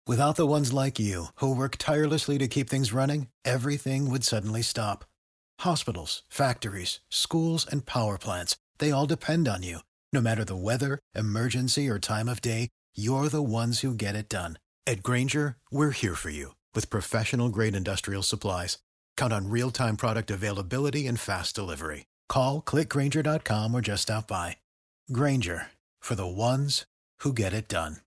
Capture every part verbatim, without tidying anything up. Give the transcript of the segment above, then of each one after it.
Without the ones like you, who work tirelessly to keep things running, everything would suddenly stop. Hospitals, factories, schools, and power plants, they all depend on you. No matter the weather, emergency, or time of day, you're the ones who get it done. At Grainger, we're here for you with professional-grade industrial supplies. Count on real-time product availability and fast delivery. Call, click Grainger dot com, or just stop by. Grainger, for the ones who get it done.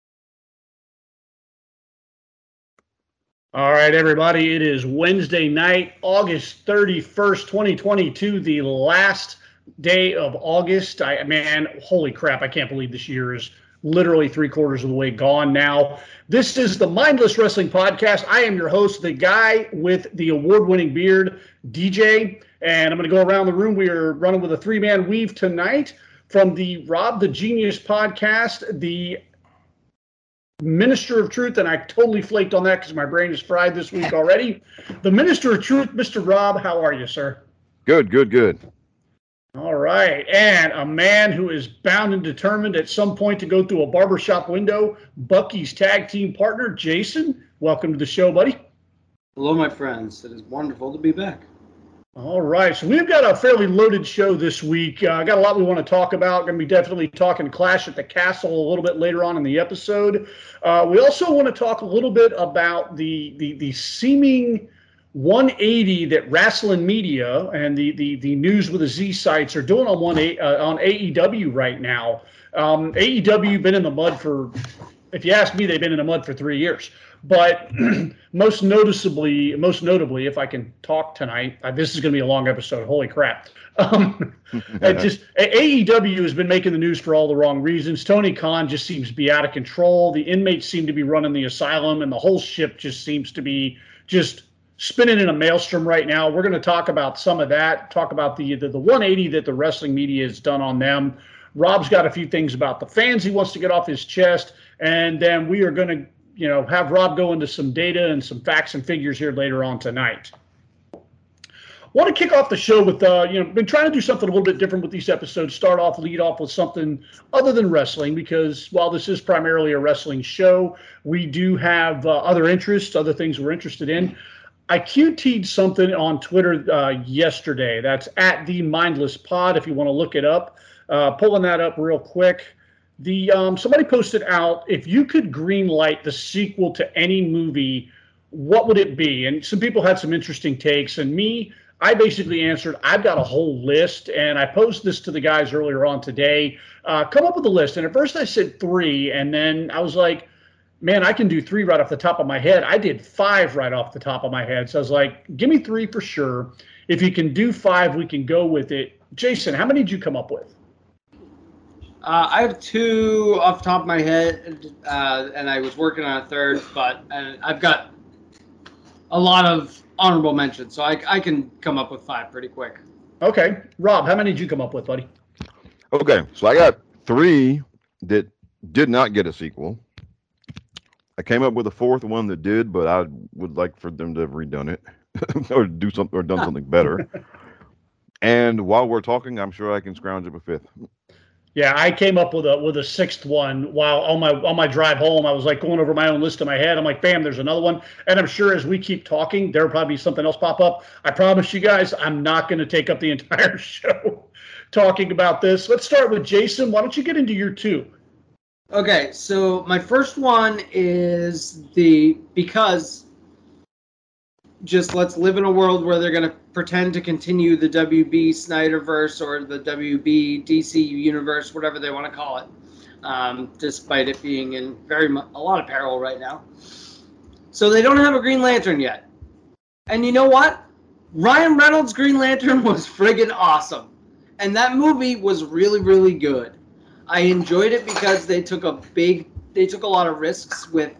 All right, everybody, it is Wednesday night, August thirty-first, twenty twenty-two, the last day of August. I man, holy crap, I can't believe this year is literally three quarters of the way gone now. This is the Mindless Wrestling Podcast. I am your host, the guy with the award-winning beard, D J, and I'm going to go around the room. We are running with a three-man weave tonight from the Rob the Genius podcast, the Minister of Truth, and I totally flaked on that because my brain is fried this week already. The Minister of Truth, Mister Rob, how are you, sir? Good, good, good. All right, and a man who is bound and determined at some point to go through a barbershop window, Bucky's tag team partner, Jason. Welcome to the show, buddy. Hello, my friends. It is wonderful to be back. All right, so we've got a fairly loaded show this week. I uh, got a lot we want to talk about. Going to be definitely talking Clash at the Castle a little bit later on in the episode. Uh, we also want to talk a little bit about the the, the seeming one eighty that Wrestling Media and the, the, the News with a Z sites are doing on one uh, on A E W right now. Um, A E W been in the mud for, if you ask me, they've been in the mud for three years. But most noticeably, most notably, if I can talk tonight, uh, this is going to be a long episode. Holy crap! Um, it just A E W has been making the news for all the wrong reasons. Tony Khan just seems to be out of control. The inmates seem to be running the asylum, and the whole ship just seems to be just spinning in a maelstrom right now. We're going to talk about some of that. Talk about the the, the one eighty that the wrestling media has done on them. Rob's got a few things about the fans he wants to get off his chest, and then we are going to, you know, have Rob go into some data and some facts and figures here later on tonight. Want to kick off the show with, uh, you know, been trying to do something a little bit different with these episodes. Start off, lead off with something other than wrestling, because while this is primarily a wrestling show, we do have uh, other interests, other things we're interested in. I Q T'd something on Twitter uh, yesterday. That's at the Mindless Pod, if you want to look it up. Uh, pulling that up real quick. The um, somebody posted out, if you could green light the sequel to any movie, what would it be? And some people had some interesting takes. And me, I basically answered, I've got a whole list. And I posed this to the guys earlier on today. Uh, come up with a list. And at first I said three. And then I was like, man, I can do three right off the top of my head. I did five right off the top of my head. So I was like, give me three for sure. If you can do five, we can go with it. Jason, how many did you come up with? Uh, I have two off the top of my head, uh, and I was working on a third, but uh, I've got a lot of honorable mentions, so I, I can come up with five pretty quick. Okay. Rob, how many did you come up with, buddy? Okay, so I got three that did not get a sequel. I came up with a fourth one that did, but I would like for them to have redone it or do something or done something better. And while we're talking, I'm sure I can scrounge up a fifth. Yeah, I came up with a with a sixth one while on my on my drive home. I was like going over my own list in my head. I'm like, bam, there's another one. And I'm sure as we keep talking, there'll probably be something else pop up. I promise you guys, I'm not going to take up the entire show talking about this. Let's start with Jason. Why don't you get into your two? Okay, so my first one is the, because just let's live in a world where they're going to pretend to continue the W B Snyderverse or the W B D C universe, whatever they want to call it, um, despite it being in very mu- a lot of peril right now. So they don't have a Green Lantern yet. And you know what? Ryan Reynolds' Green Lantern was friggin' awesome. And that movie was really, really good. I enjoyed it because they took a big, they took a lot of risks with,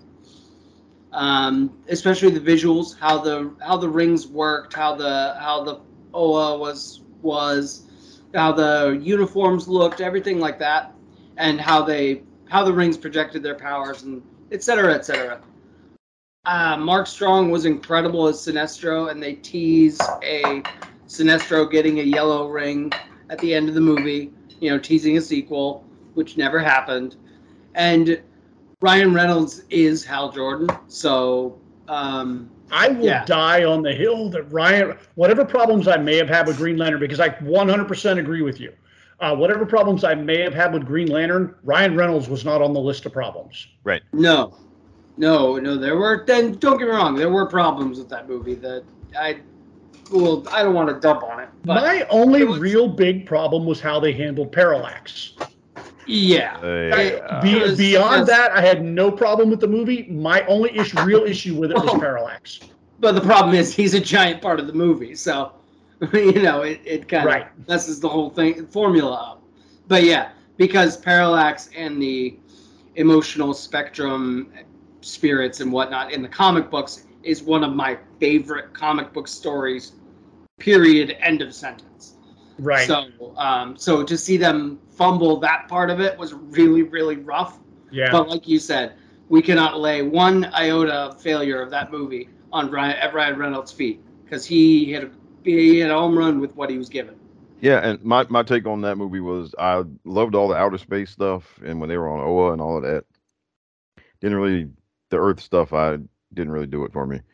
um, especially the visuals, how the how the rings worked, how the how the O A was was, how the uniforms looked, everything like that, and how they how the rings projected their powers, and et cetera, et cetera. Uh, Mark Strong was incredible as Sinestro, and they tease a Sinestro getting a yellow ring at the end of the movie, you know, teasing a sequel, which never happened. And Ryan Reynolds is Hal Jordan, so um, I will yeah. die on the hill that Ryan, whatever problems I may have had with Green Lantern, because I one hundred percent agree with you. Uh, whatever problems I may have had with Green Lantern, Ryan Reynolds was not on the list of problems. Right. No, no, no. There were. Then don't get me wrong. There were problems with that movie that I, well, I don't want to dump on it. But My only was, real big problem was how they handled Parallax. Yeah. Uh, Be, was, beyond was, that, I had no problem with the movie. My only issue, real issue with it was oh, Parallax. But the problem is he's a giant part of the movie, so you know it, it kind of right. messes the whole thing formula up. But yeah, because Parallax and the emotional spectrum spirits and whatnot in the comic books is one of my favorite comic book stories. Period. End of sentence. Right. So, um, so to see them fumble that part of it was really, really rough. Yeah. But like you said, we cannot lay one iota of failure of that movie on Ryan, Ryan Reynolds' feet because he hit a he hit a home run with what he was given. Yeah, and my, my take on that movie was I loved all the outer space stuff, and when they were on Oa and all of that, didn't really the Earth stuff. I didn't really do it for me.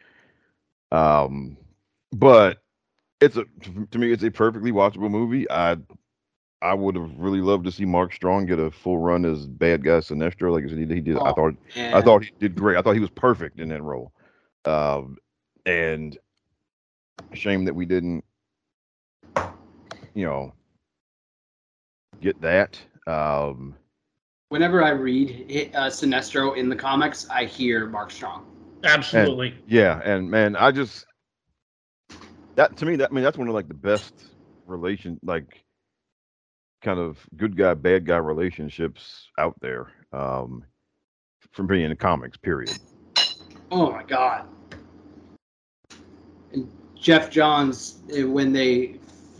Um, but it's a to me, it's a perfectly watchable movie. I I would have really loved to see Mark Strong get a full run as bad guy Sinestro. Like I said, he, he did. Oh, I thought man. I thought he did great. I thought he was perfect in that role. Um, and shame that we didn't, you know, get that. Um, Whenever I read uh, Sinestro in the comics, I hear Mark Strong. Absolutely. And, yeah, and man, I just that to me that I mean that's one of like the best relation like kind of good guy bad guy relationships out there. Um, from being in the comics, period. Oh my god. And Jeff Johns, when they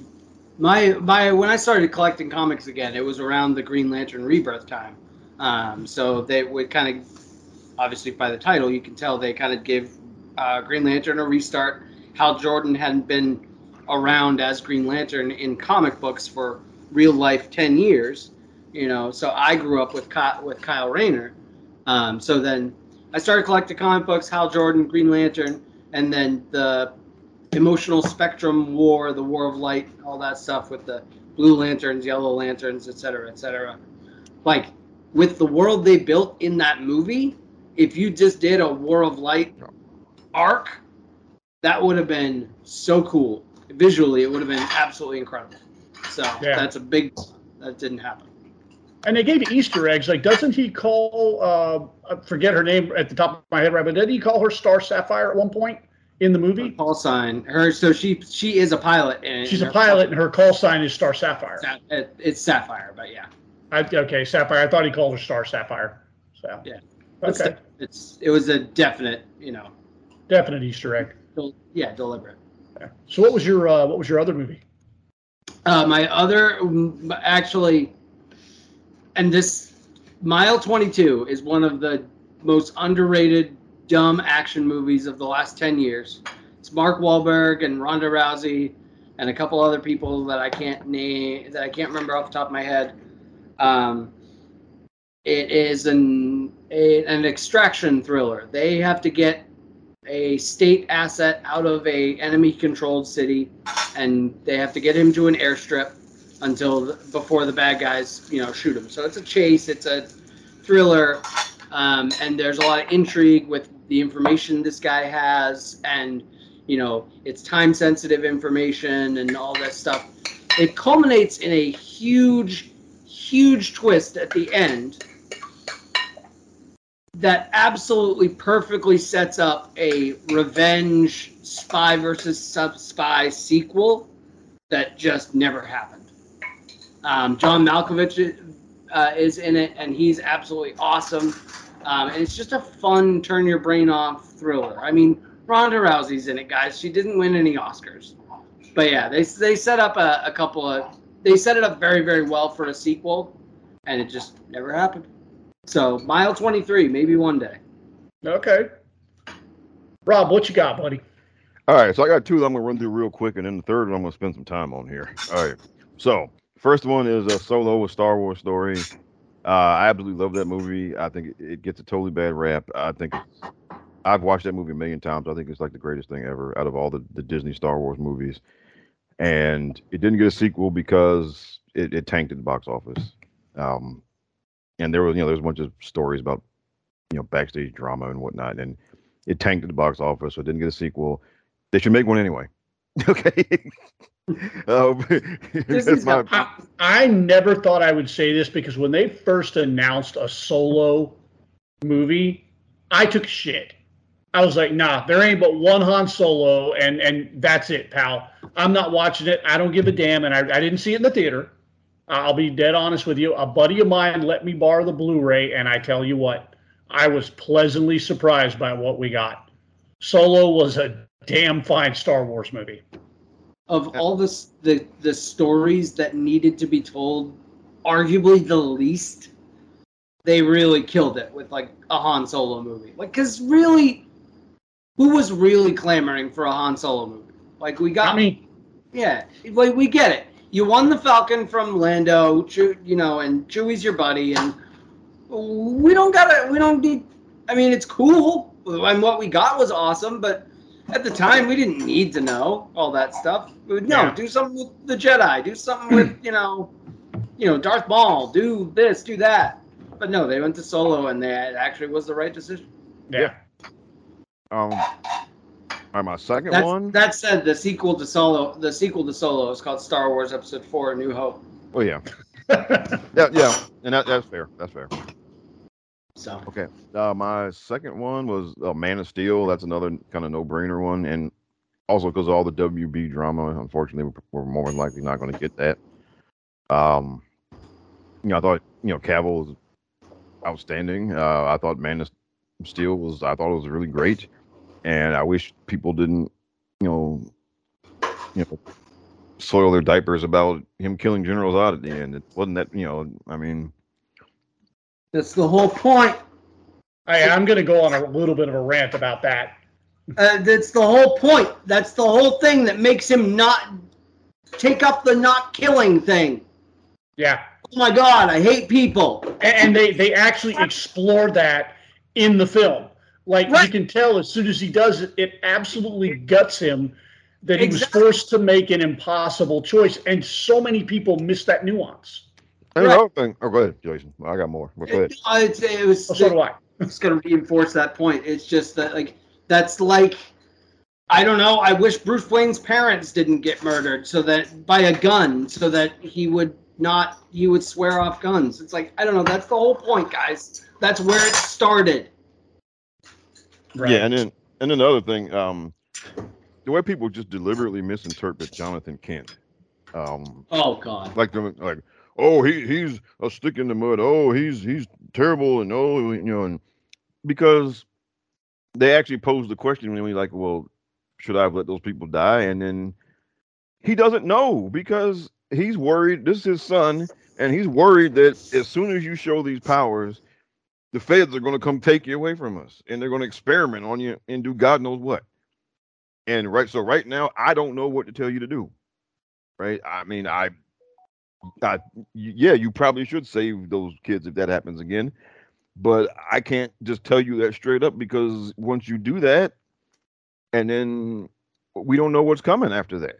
my my when I started collecting comics again, it was around the Green Lantern Rebirth time. Um, so they would kind of obviously by the title you can tell they kind of give uh, Green Lantern a restart. Hal Jordan hadn't been around as Green Lantern in comic books for real life ten years, you know. So I grew up with Kyle, with Kyle Rayner. Um, so then I started collecting comic books, Hal Jordan, Green Lantern, and then the emotional spectrum war, the War of Light, all that stuff with the blue lanterns, yellow lanterns, et cetera, et cetera. Like, with the world they built in that movie, if you just did a War of Light arc, that would have been so cool. Visually, it would have been absolutely incredible. So yeah. That's a big that didn't happen. And they gave Easter eggs. Like, doesn't he call, uh, I forget her name at the top of my head, right? But didn't he call her Star Sapphire at one point in the movie? Her call sign. Her so she she is a pilot. And She's a pilot, and her call sign is Star Sapphire. It, it's Sapphire, but yeah. I, okay, Sapphire. I thought he called her Star Sapphire. So yeah. Okay. It's, it's it was a definite, you know. Definite Easter egg. Yeah, deliberate. Yeah. So what was your uh, what was your other movie? Uh, my other actually. And this, Mile twenty-two is one of the most underrated, dumb action movies of the last ten years. It's Mark Wahlberg and Ronda Rousey and a couple other people that I can't name, that I can't remember off the top of my head. Um, it is an a, an extraction thriller. They have to get a state asset out of a enemy-controlled city, and they have to get him to an airstrip until the, before the bad guys, you know, shoot him. So it's a chase, it's a thriller, um, and there's a lot of intrigue with the information this guy has, and you know, it's time-sensitive information and all that stuff. It culminates in a huge, huge twist at the end that absolutely perfectly sets up a revenge spy versus sub-spy sequel that just never happened. Um, John Malkovich uh, is in it, and he's absolutely awesome. Um, and it's just a fun, turn your brain off thriller. I mean, Ronda Rousey's in it, guys. She didn't win any Oscars, but yeah, they they set up a, a couple of they set it up very very well for a sequel, and it just never happened. So Mile twenty-three, maybe one day. Okay. Rob, what you got, buddy? All right, so I got two that I'm gonna run through real quick, and then the third one I'm gonna spend some time on here. All right, so. First one is a Solo, a Star Wars story. Uh, I absolutely love that movie. I think it, it gets a totally bad rap. I think it's, I've watched that movie a million times. I think it's like the greatest thing ever out of all the, the Disney Star Wars movies. And it didn't get a sequel because it, it tanked at the box office. Um, and there was, you know, there's a bunch of stories about, you know, backstage drama and whatnot, and it tanked at the box office, so it didn't get a sequel. They should make one anyway. Okay. um, that's my, I, I never thought I would say this because when they first announced a Solo movie, I took shit. I was like, nah, there ain't but one Han Solo, and and that's it, pal. I'm not watching it. I don't give a damn, and I, I didn't see it in the theater. I'll be dead honest with you. A buddy of mine let me borrow the Blu-ray, and I tell you what, I was pleasantly surprised by what we got. Solo was a damn fine Star Wars movie. Of all the, the, the stories that needed to be told, arguably the least, they really killed it with, like, a Han Solo movie. Like, because really, who was really clamoring for a Han Solo movie? Like, we got... I mean... Yeah, like, we get it. You won the Falcon from Lando, you know, and Chewie's your buddy, and we don't gotta, we don't need, I mean, it's cool, and what we got was awesome, but at the time, we didn't need to know all that stuff. We would, no, yeah. do something with the Jedi, do something with, you know, you know, Darth Maul, do this, do that. But no, they went to Solo, and that actually was the right decision. Yeah. Um... All right, my second That's, one. That said, the sequel to Solo, the sequel to Solo is called Star Wars Episode Four: A New Hope. Oh yeah, yeah, yeah, and that, that's fair. That's fair. So okay, uh, my second one was uh, Man of Steel. That's another kind of no-brainer one, and also because of all the W B drama, unfortunately, we're more than likely not going to get that. Um, you know, I thought you know Cavill was outstanding. Uh, I thought Man of Steel was. I thought it was really great. And I wish people didn't, you know, you know, soil their diapers about him killing General Zod at the end. It wasn't that, you know, I mean. That's the whole point. I, I'm going to go on a little bit of a rant about that. Uh, that's the whole point. That's the whole thing that makes him not take up the not killing thing. Yeah. Oh my God, I hate people. And, and they, they actually explore that in the film. Like, right. You can tell as soon as he does it, it absolutely guts him that he exactly. was forced to make an impossible choice. And so many people miss that nuance. And another thing. Oh, go ahead, Jason. I got more. Go ahead. It, it, it was, oh, so do I. I'm just going to reinforce that point. It's just that, like, that's like, I don't know, I wish Bruce Wayne's parents didn't get murdered so that, by a gun, so that he would not, he would swear off guns. It's like, I don't know, that's the whole point, guys. That's where it started. Right. Yeah, and then and then the other thing, um, the way people just deliberately misinterpret Jonathan Kent. Um, oh God! Like them, like oh he he's a stick in the mud. Oh he's he's terrible, and oh you know, and because they actually posed the question when we like, well, should I have let those people die? And then he doesn't know because he's worried. This is his son, and he's worried that as soon as you show these powers, the feds are going to come take you away from us, and they're going to experiment on you and do God knows what. And right, so right now, I don't know what to tell you to do. Right? I mean, I, I, yeah, you probably should save those kids if that happens again, but I can't just tell you that straight up because once you do that, and then we don't know what's coming after that.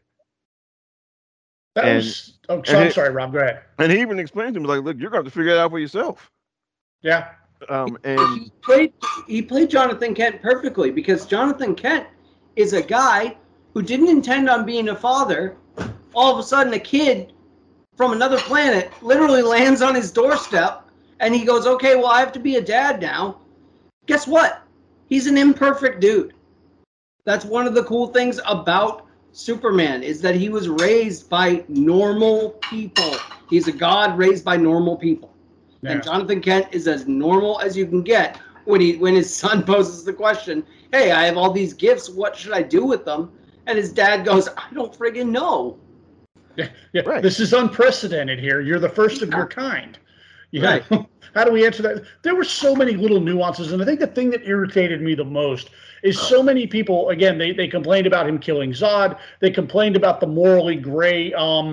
That and, was. Oh, so I'm it, sorry, Rob. Go ahead. And he even explained to me like, "Look, you're going to have to figure it out for yourself." Yeah. Um, and he played he played Jonathan Kent perfectly because Jonathan Kent is a guy who didn't intend on being a father. All of a sudden, a kid from another planet literally lands on his doorstep, and he goes, "Okay, well, I have to be a dad now." Guess what? He's an imperfect dude. That's one of the cool things about Superman is that he was raised by normal people. He's a god raised by normal people. Yeah. And Jonathan Kent is as normal as you can get when he when his son poses the question, "Hey, I have all these gifts. What should I do with them?" And his dad goes, "I don't friggin' know." Yeah, yeah. Right. This is unprecedented here. You're the first of your kind. Yeah. Right. How do we answer that? There were so many little nuances, and I think the thing that irritated me the most is so many people, again, they, they complained about him killing Zod. They complained about the morally gray um,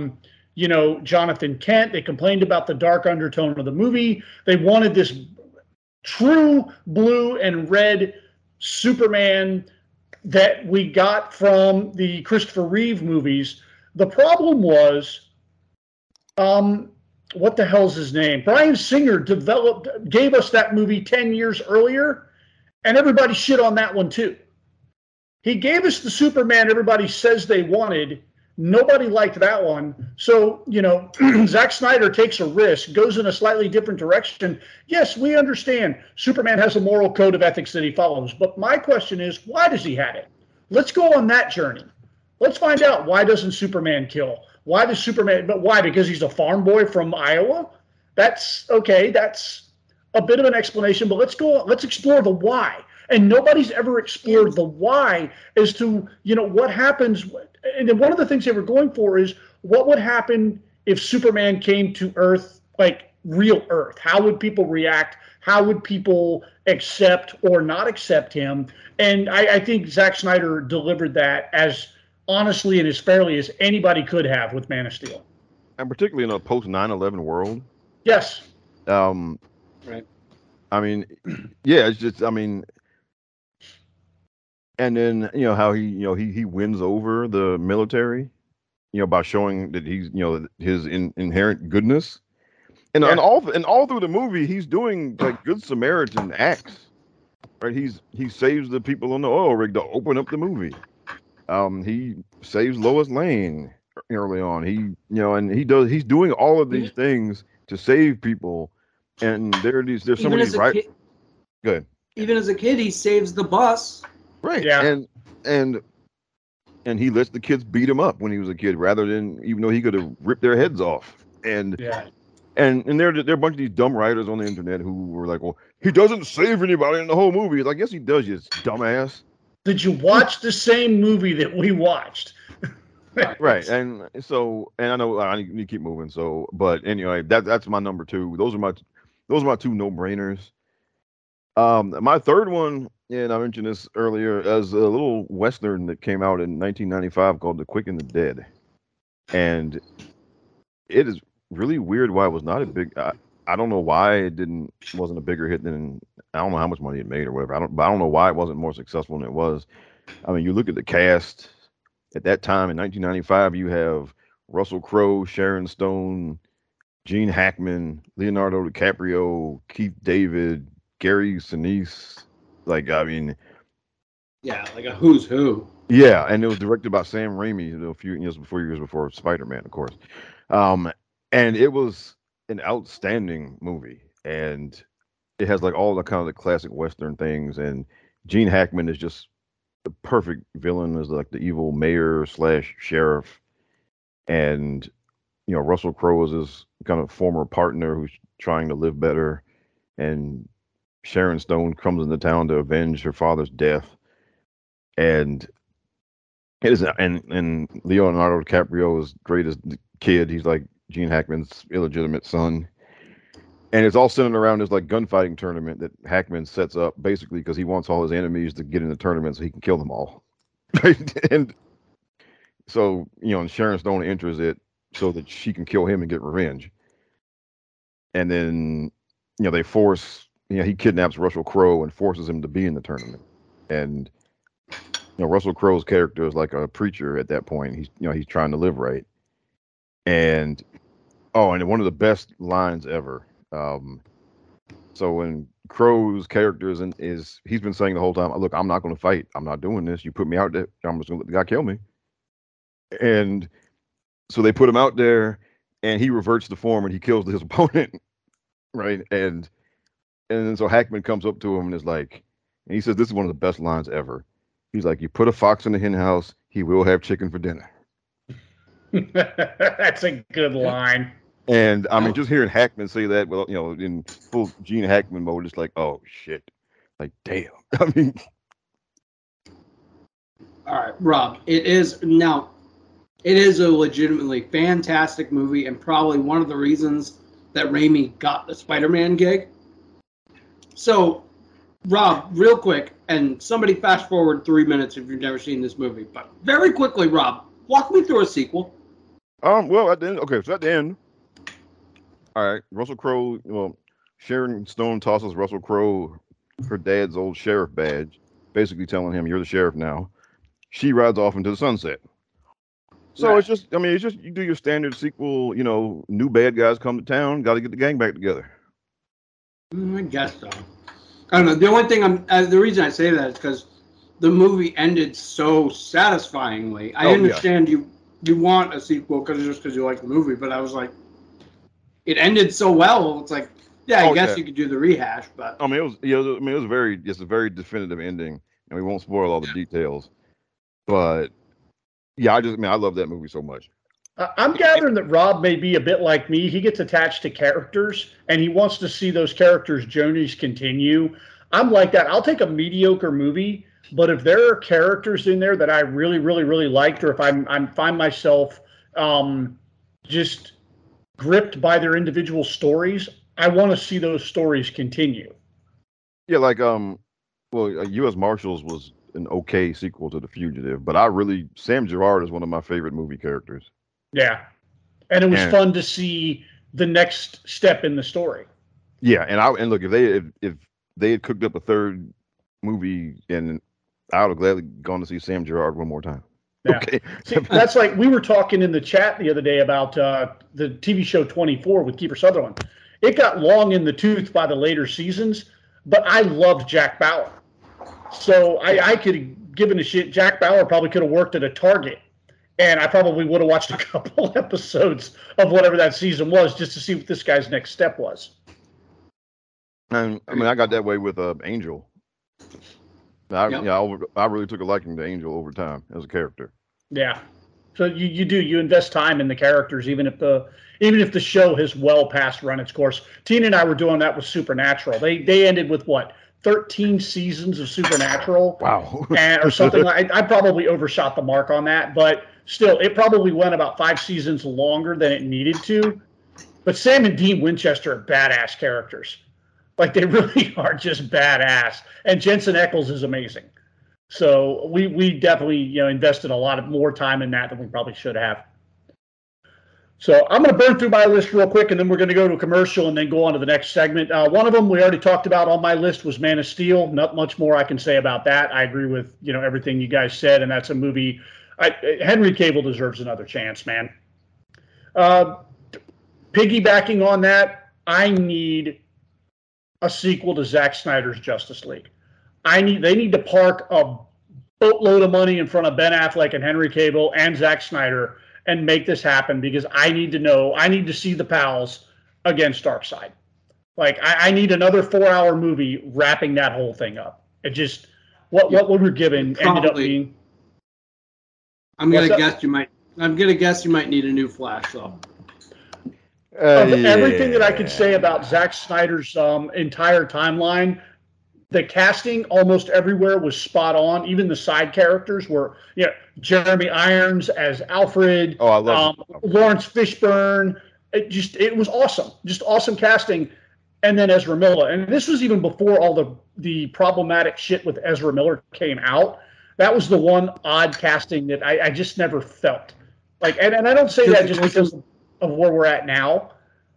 you know, Jonathan Kent. They complained about the dark undertone of the movie. They wanted this true blue and red Superman that we got from the Christopher Reeve movies. The problem was, um, what the hell's his name? Bryan Singer developed, gave us that movie ten years earlier, and everybody shit on that one too. He gave us the Superman everybody says they wanted. Nobody liked that one. So, you know, Zack Snyder takes a risk, goes in a slightly different direction. Yes, we understand Superman has a moral code of ethics that he follows. But my question is, why does he have it? Let's go on that journey. Let's find out, why doesn't Superman kill? Why does Superman, but why? Because he's a farm boy from Iowa? That's okay. That's a bit of an explanation, but let's go, let's explore the why. And nobody's ever explored the why as to, you know, what happens. And then one of the things they were going for is, what would happen if Superman came to Earth, like real Earth? How would people react? How would people accept or not accept him? And I, I think Zack Snyder delivered that as honestly and as fairly as anybody could have with Man of Steel. And particularly in a post nine eleven world. Yes. Um, right. I mean, yeah, it's just, I mean, and then, you know, how he, you know, he, he wins over the military, you know, by showing that he's, you know, his in, inherent goodness. And, Yeah. and all and all through the movie, he's doing like good Samaritan acts, right? He's he saves the people on the oil rig to open up the movie. Um, he saves Lois Lane early on. He, you know, and he does. He's doing all of these things to save people. And there are these. There's so Even many as a right. kid, Good. even as a kid, he saves the bus. Right. Yeah. And and and he lets the kids beat him up when he was a kid, rather than, even though he could have ripped their heads off. And Yeah. and and there there are a bunch of these dumb writers on the internet who were like, well, he doesn't save anybody in the whole movie. It's like, yes, he does, you dumbass. Did you watch the same movie that we watched? Right. And so, and I know I need to keep moving. So, but anyway, that that's my number two. Those are my those are my two no brainers. Um, my third one, and I mentioned this earlier, as a little Western that came out in nineteen ninety-five called The Quick and the Dead. And it is really weird why it was not a big, I, I don't know why it didn't, wasn't a bigger hit than, I don't know how much money it made or whatever. I don't, but I don't know why it wasn't more successful than it was. I mean, you look at the cast at that time in nineteen ninety-five, you have Russell Crowe, Sharon Stone, Gene Hackman, Leonardo DiCaprio, Keith David, Gary Sinise. Like, I mean, Yeah, like a who's who. yeah, and it was directed by Sam Raimi, you know, a few years before years before Spider-Man, of course. Um, and it was an outstanding movie, and it has like all the kind of the classic Western things. And Gene Hackman is just the perfect villain, as like the evil mayor slash sheriff, and you know, Russell Crowe is his kind of former partner who's trying to live better, and Sharon Stone comes into town to avenge her father's death. And it is, and and Leonardo DiCaprio is great as the kid. He's like Gene Hackman's illegitimate son, and it's all centered around this like gunfighting tournament that Hackman sets up basically because he wants all his enemies to get in the tournament so he can kill them all. Right? And so, you know, and Sharon Stone enters it so that she can kill him and get revenge. And then, you know, they force, you know, he kidnaps Russell Crowe and forces him to be in the tournament. And you know, Russell Crowe's character is like a preacher at that point. He's, you know, he's trying to live right. And oh, and one of the best lines ever. Um, so when Crowe's character is, in, is he's been saying the whole time, look, I'm not going to fight. I'm not doing this. You put me out there, I'm just going to let the guy kill me. And so they put him out there, and he reverts the form and he kills his opponent. Right. And and then so Hackman comes up to him and is like, and he says, this is one of the best lines ever. He's like, you put a fox in the hen house, he will have chicken for dinner. That's a good line. And I mean, just hearing Hackman say that, well, you know, in full Gene Hackman mode, it's like, oh shit, like damn. I mean, All right, Rob. It is now. It is a legitimately fantastic movie, and probably one of the reasons that Raimi got the Spider-Man gig. So, Rob, real quick, and somebody fast forward three minutes if you've never seen this movie, but very quickly, Rob, walk me through a sequel. Um, well, at the end, okay, so at the end, all right, Russell Crowe, well, Sharon Stone tosses Russell Crowe her dad's old sheriff badge, basically telling him, "You're the sheriff now." She rides off into the sunset. So Right. it's just, I mean, it's just you do your standard sequel, you know, new bad guys come to town, got to get the gang back together. Mm, I guess so. I don't know. The only thing I'm, uh, the reason I say that is because the movie ended so satisfyingly. I Oh, yeah. understand you you want a sequel because just because you like the movie, but I was like, it ended so well. It's like, yeah, I Oh, guess yeah. you could do the rehash, but I mean, it was, yeah, I mean, it was very, it's a very definitive ending, and we won't spoil all the details. But yeah, I just, I mean, I love that movie so much. Uh, I'm gathering that Rob may be a bit like me. He gets attached to characters, and he wants to see those characters' journeys continue. I'm like that. I'll take a mediocre movie, but if there are characters in there that I really, really, really liked, or if I'm, I'm find myself um, just gripped by their individual stories, I want to see those stories continue. Yeah, like, um, well, uh, U S Marshals was an okay sequel to The Fugitive, but I really, Sam Gerard is one of my favorite movie characters. Yeah. And it was And- fun to see the next step in the story. Yeah, and I and look, if they if, if they had cooked up a third movie, and I would have gladly gone to see Sam Gerard one more time. Yeah. Okay. See, that's like we were talking in the chat the other day about uh, the T V show twenty-four with Kiefer Sutherland. It got long in the tooth by the later seasons, but I loved Jack Bauer. So I, I could have given a shit. Jack Bauer probably could have worked at a Target, and I probably would have watched a couple episodes of whatever that season was just to see what this guy's next step was. And I mean, I got that way with uh, Angel. I, Yep. yeah, I, over- I really took a liking to Angel over time as a character. Yeah. So you, you do you invest time in the characters, even if the even if the show has well past run its course. Tina and I were doing that with Supernatural. They they ended with what thirteen seasons of Supernatural, Wow. and, or something like. I, I probably overshot the mark on that, but still, it probably went about five seasons longer than it needed to. But Sam and Dean Winchester are badass characters. Like they really are just badass, and Jensen Ackles is amazing. So we we definitely you know invested a lot of more time in that than we probably should have. So I'm going to burn through my list real quick, and then we're going to go to a commercial and then go on to the next segment. Uh, one of them we already talked about on my list was Man of Steel. Not much more I can say about that. I agree with you know everything you guys said, and that's a movie. I, Henry Cavill deserves another chance, man. Uh, piggybacking on that, I need a sequel to Zack Snyder's Justice League. I need they need to park a boatload of money in front of Ben Affleck and Henry Cavill and Zack Snyder and make this happen, because I need to know, I need to see the pals against Darkseid. Like I, I need another four-hour movie wrapping that whole thing up. It just what what we were given ended up Probably. being. I'm gonna What's up? guess you might. I'm gonna guess you might need a new Flash though. Of everything that I could say about Zack Snyder's um, entire timeline, the casting almost everywhere was spot on. Even the side characters were, you know, Jeremy Irons as Alfred, Oh, I love um, Lawrence Fishburne. It just it was awesome, just awesome casting. And then Ezra Miller, and this was even before all the the problematic shit with Ezra Miller came out. That was the one odd casting that I, I just never felt like, and, and I don't say that just because of where we're at now.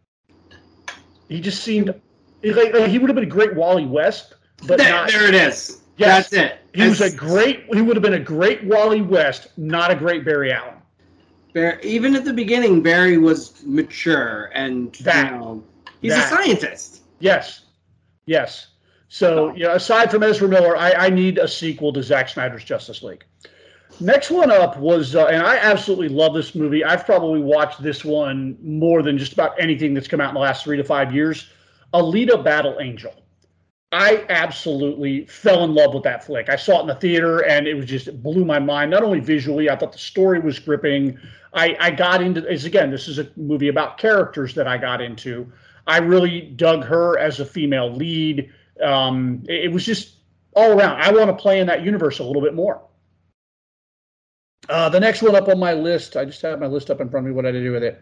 He just seemed like, like he would have been a great Wally West, but There, not. there it is. Yes. That's it. He was a It's- great. He would have been a great Wally West, not a great Barry Allen. Bar- even at the beginning, Barry was mature and That. you know, he's That. a scientist. Yes, yes. So, you know, aside from Ezra Miller, I, I need a sequel to Zack Snyder's Justice League. Next one up was, uh, and I absolutely love this movie. I've probably watched this one more than just about anything that's come out in the last three to five years. Alita: Battle Angel. I absolutely fell in love with that flick. I saw it in the theater, and it was just it blew my mind. Not only visually, I thought the story was gripping. I, I got into, as again, this is a movie about characters that I got into. I really dug her as a female lead. Um, it, it was just all around. I want to play in that universe a little bit more. Uh, the next one up on my list, I just have my list up in front of me. What did I do with it?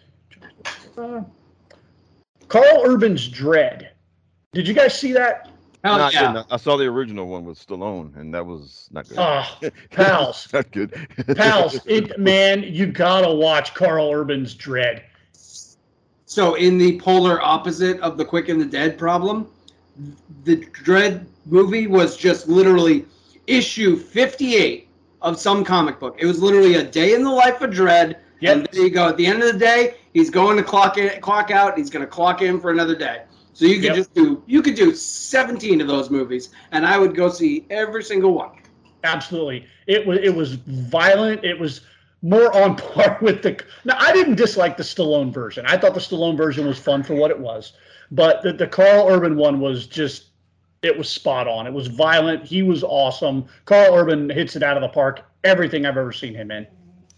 Uh, Carl Urban's Dread. Did you guys see that? Hell No, I yeah. didn't. I saw the original one with Stallone, and that was not good. Ah, pals, Not good. pals, it, man, you gotta watch Carl Urban's Dread. So in the polar opposite of the Quick and the Dead problem, the Dread movie was just literally issue fifty-eight of some comic book. It was literally a day in the life of Dread. Yep. And there you go. At the end of the day, he's going to clock in, clock out. And he's going to clock in for another day. So you could Yep. just do you could do seventeen of those movies, and I would go see every single one. Absolutely, it was it was violent. It was more on par with the. Now, I didn't dislike the Stallone version. I thought the Stallone version was fun for what it was, but the, the Carl Urban one was just. It was spot on. It was violent. He was awesome. Carl Urban hits it out of the park. Everything I've ever seen him in.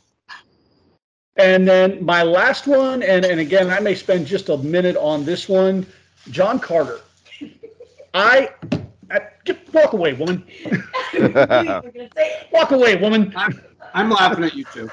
And then my last one, and, and again, I may spend just a minute on this one, John Carter. I, I get, walk away, woman. Walk away, woman. I'm, I'm laughing at you too.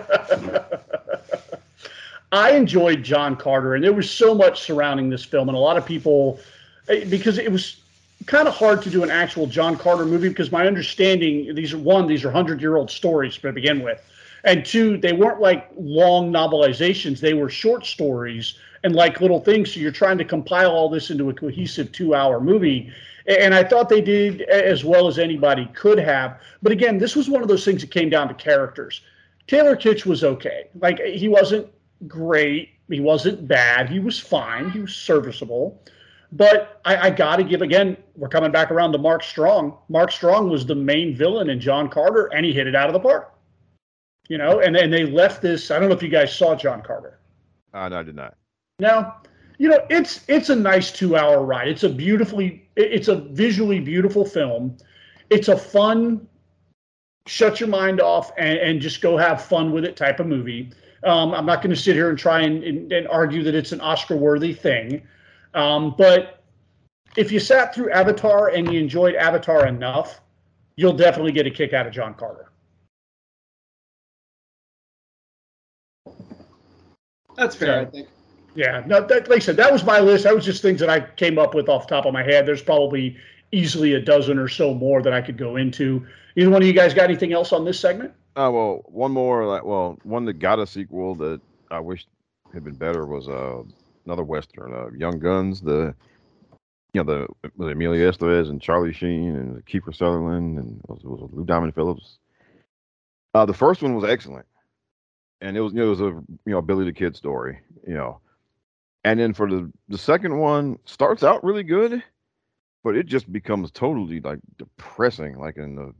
I enjoyed John Carter, and there was so much surrounding this film, and a lot of people, because it was kind of hard to do an actual John Carter movie, because my understanding, these are one, these are hundred-year-old stories to begin with, and two, they weren't like long novelizations, they were short stories and like little things, so you're trying to compile all this into a cohesive two-hour movie, and I thought they did as well as anybody could have. But again, this was one of those things that came down to characters. Taylor Kitsch was okay. Like, he wasn't great, he wasn't bad, he was fine, he was serviceable. But I, I got to give, again, we're coming back around to Mark Strong. Mark Strong was the main villain in John Carter, and he hit it out of the park. You know, and then they left this. I don't know if you guys saw John Carter. Uh, no, I did not. No, you know, it's it's a nice two-hour ride. It's a beautifully, it's a visually beautiful film. It's a fun, shut your mind off and, and just go have fun with it type of movie. Um, I'm not going to sit here and try and, and, and argue that it's an Oscar-worthy thing. Um, but if you sat through Avatar and you enjoyed Avatar enough, you'll definitely get a kick out of John Carter. That's fair, So, I think. Yeah, no, that, like I said, that was my list. That was just things that I came up with off the top of my head. There's probably easily a dozen or so more that I could go into. Either one of you guys got anything else on this segment? Uh, well, one more, like, well, one that got a sequel that I wish had been better was uh, another Western, uh, Young Guns, the, you know, the with Emilio Estevez and Charlie Sheen and Kiefer Sutherland and it was, it was Lou Diamond Phillips. Uh, the first one was excellent. And it was, you know, it was a, you know, Billy the Kid story, you know. And then for the, the second one, starts out really good, but it just becomes totally, like, depressing, like, in the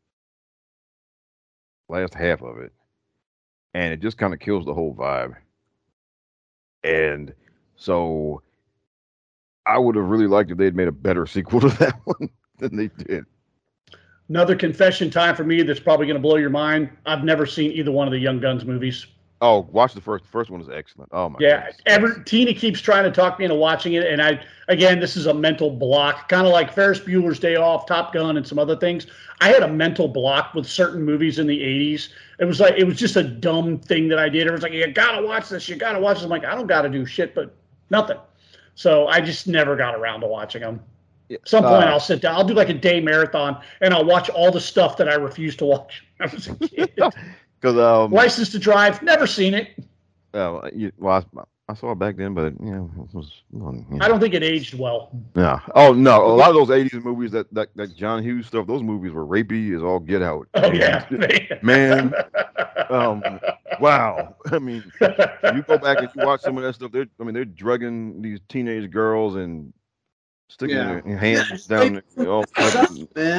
last half of it. And it just kind of kills the whole vibe. And so I would have really liked if they'd made a better sequel to that one than they did. Another confession time for me that's probably going to blow your mind. I've never seen either one of the Young Guns movies. Oh, watch the first. The first one is excellent. Oh my. Yeah, goodness. ever Tina keeps trying to talk me into watching it, and I again, this is a mental block, kind of like Ferris Bueller's Day Off, Top Gun, and some other things. I had a mental block with certain movies in the eighties. It was like it was just a dumb thing that I did. It was like, you gotta watch this, you gotta watch this. I'm like, I don't gotta do shit, but nothing. So I just never got around to watching them. Yeah, At some point, uh, I'll sit down. I'll do like a day marathon, and I'll watch all the stuff that I refused to watch when I was a kid. Because um, License to Drive, never seen it. uh, you, well, I, I saw it back then, but you know, it was. Well, you know. I don't think it aged well. Yeah. Oh no, a lot of those eighties movies that that that John Hughes stuff, those movies were rapey as all get out. Oh yeah, man. Um, wow. I mean, you go back and you watch some of that stuff. They're, I mean, they're drugging these teenage girls and sticking Yeah. their hands Yeah, down. Their, oh, man.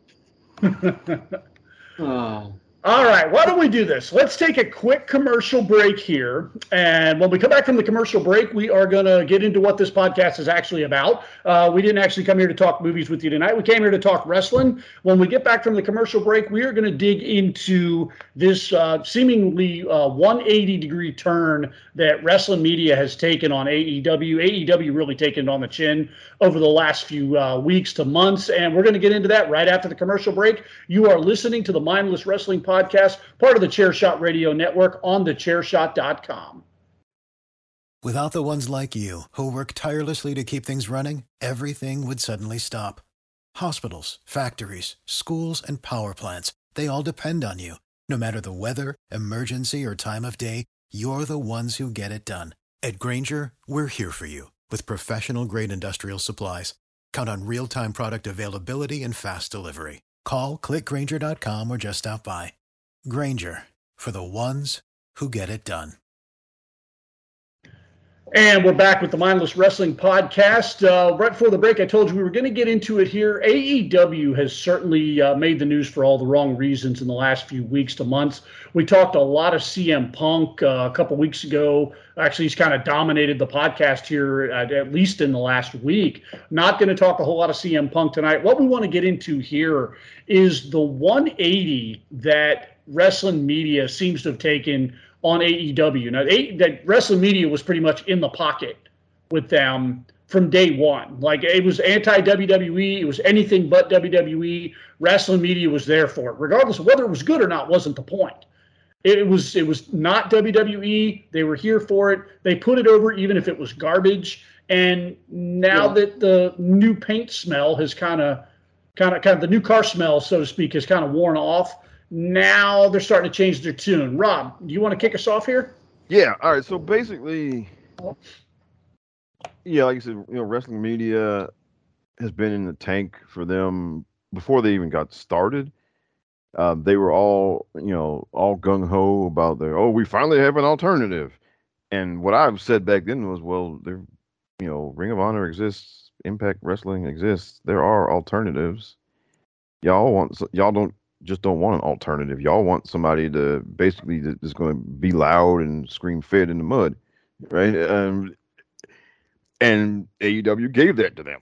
Oh. All right, why don't we do this? Let's take a quick commercial break here. And when we come back from the commercial break, we are going to get into what this podcast is actually about. Uh, we didn't actually come here to talk movies with you tonight. We came here to talk wrestling. When we get back from the commercial break, we are going to dig into this uh, seemingly uh, one hundred eighty degree turn that wrestling media has taken on A E W. A E W really taken it on the chin over the last few uh, weeks to months. And we're going to get into that right after the commercial break. You are listening to the Mindless Wrestling Podcast. Podcast, part of the Chairshot Radio Network on the chairshot dot com. Without the ones like you, who work tirelessly to keep things running, everything would suddenly stop. Hospitals, factories, schools, and power plants, they all depend on you. No matter the weather, emergency, or time of day, you're the ones who get it done. At Grainger, we're here for you with professional-grade industrial supplies. Count on real-time product availability and fast delivery. Call, click Grainger dot com, or just stop by. Grainger, for the ones who get it done. And we're back with the Mindless Wrestling Podcast. Uh, right before the break, I told you we were going to get into it here. A E W has certainly uh, made the news for all the wrong reasons in the last few weeks to months. We talked a lot of C M Punk uh, a couple weeks ago. Actually, he's kind of dominated the podcast here, at, at least in the last week. Not going to talk a whole lot of C M Punk tonight. What we want to get into here is the one eighty that wrestling media seems to have taken on A E W. Now, a, that wrestling media was pretty much in the pocket with them from day one. Like, it was anti-W W E. It was anything but W W E. Wrestling media was there for it. Regardless of whether it was good or not wasn't the point. It was it was not W W E. They were here for it. They put it over even if it was garbage. And now yeah. that the new paint smell has kind of, kind of, kind of the new car smell, so to speak, has kind of worn off, now they're starting to change their tune. Rob, do you want to kick us off here? Yeah. All right. So basically, yeah, like I said, you know, wrestling media has been in the tank for them before they even got started. Um, they were all, you know, all gung ho about their, oh, we finally have an alternative. And what I've said back then was, well, there, you know, Ring of Honor exists, Impact Wrestling exists. There are alternatives. Y'all want, y'all don't. just don't want an alternative. Y'all want somebody to basically that's going to be loud and scream fit in the mud, right? Um, and A E W gave that to them.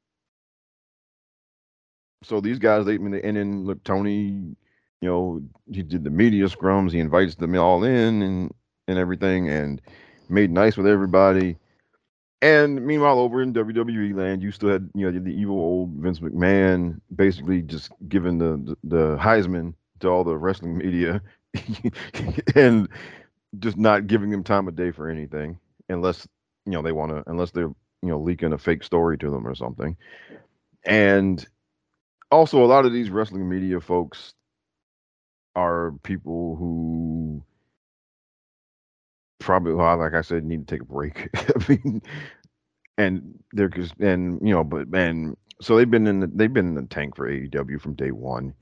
So these guys, they, and then look, Tony, you know, he did the media scrums. He invites them all in and and everything, and made nice with everybody. And meanwhile, over in W W E land, you still had, you know, the evil old Vince McMahon basically just giving the, the, the Heisman to all the wrestling media and just not giving them time of day for anything unless, you know, they want to, unless they're, you know, leaking a fake story to them or something. And also a lot of these wrestling media folks are people who probably, well, like I said, need to take a break. I mean, and they're just, and you know, but and so they've been in the they've been in the tank for A E W from day one,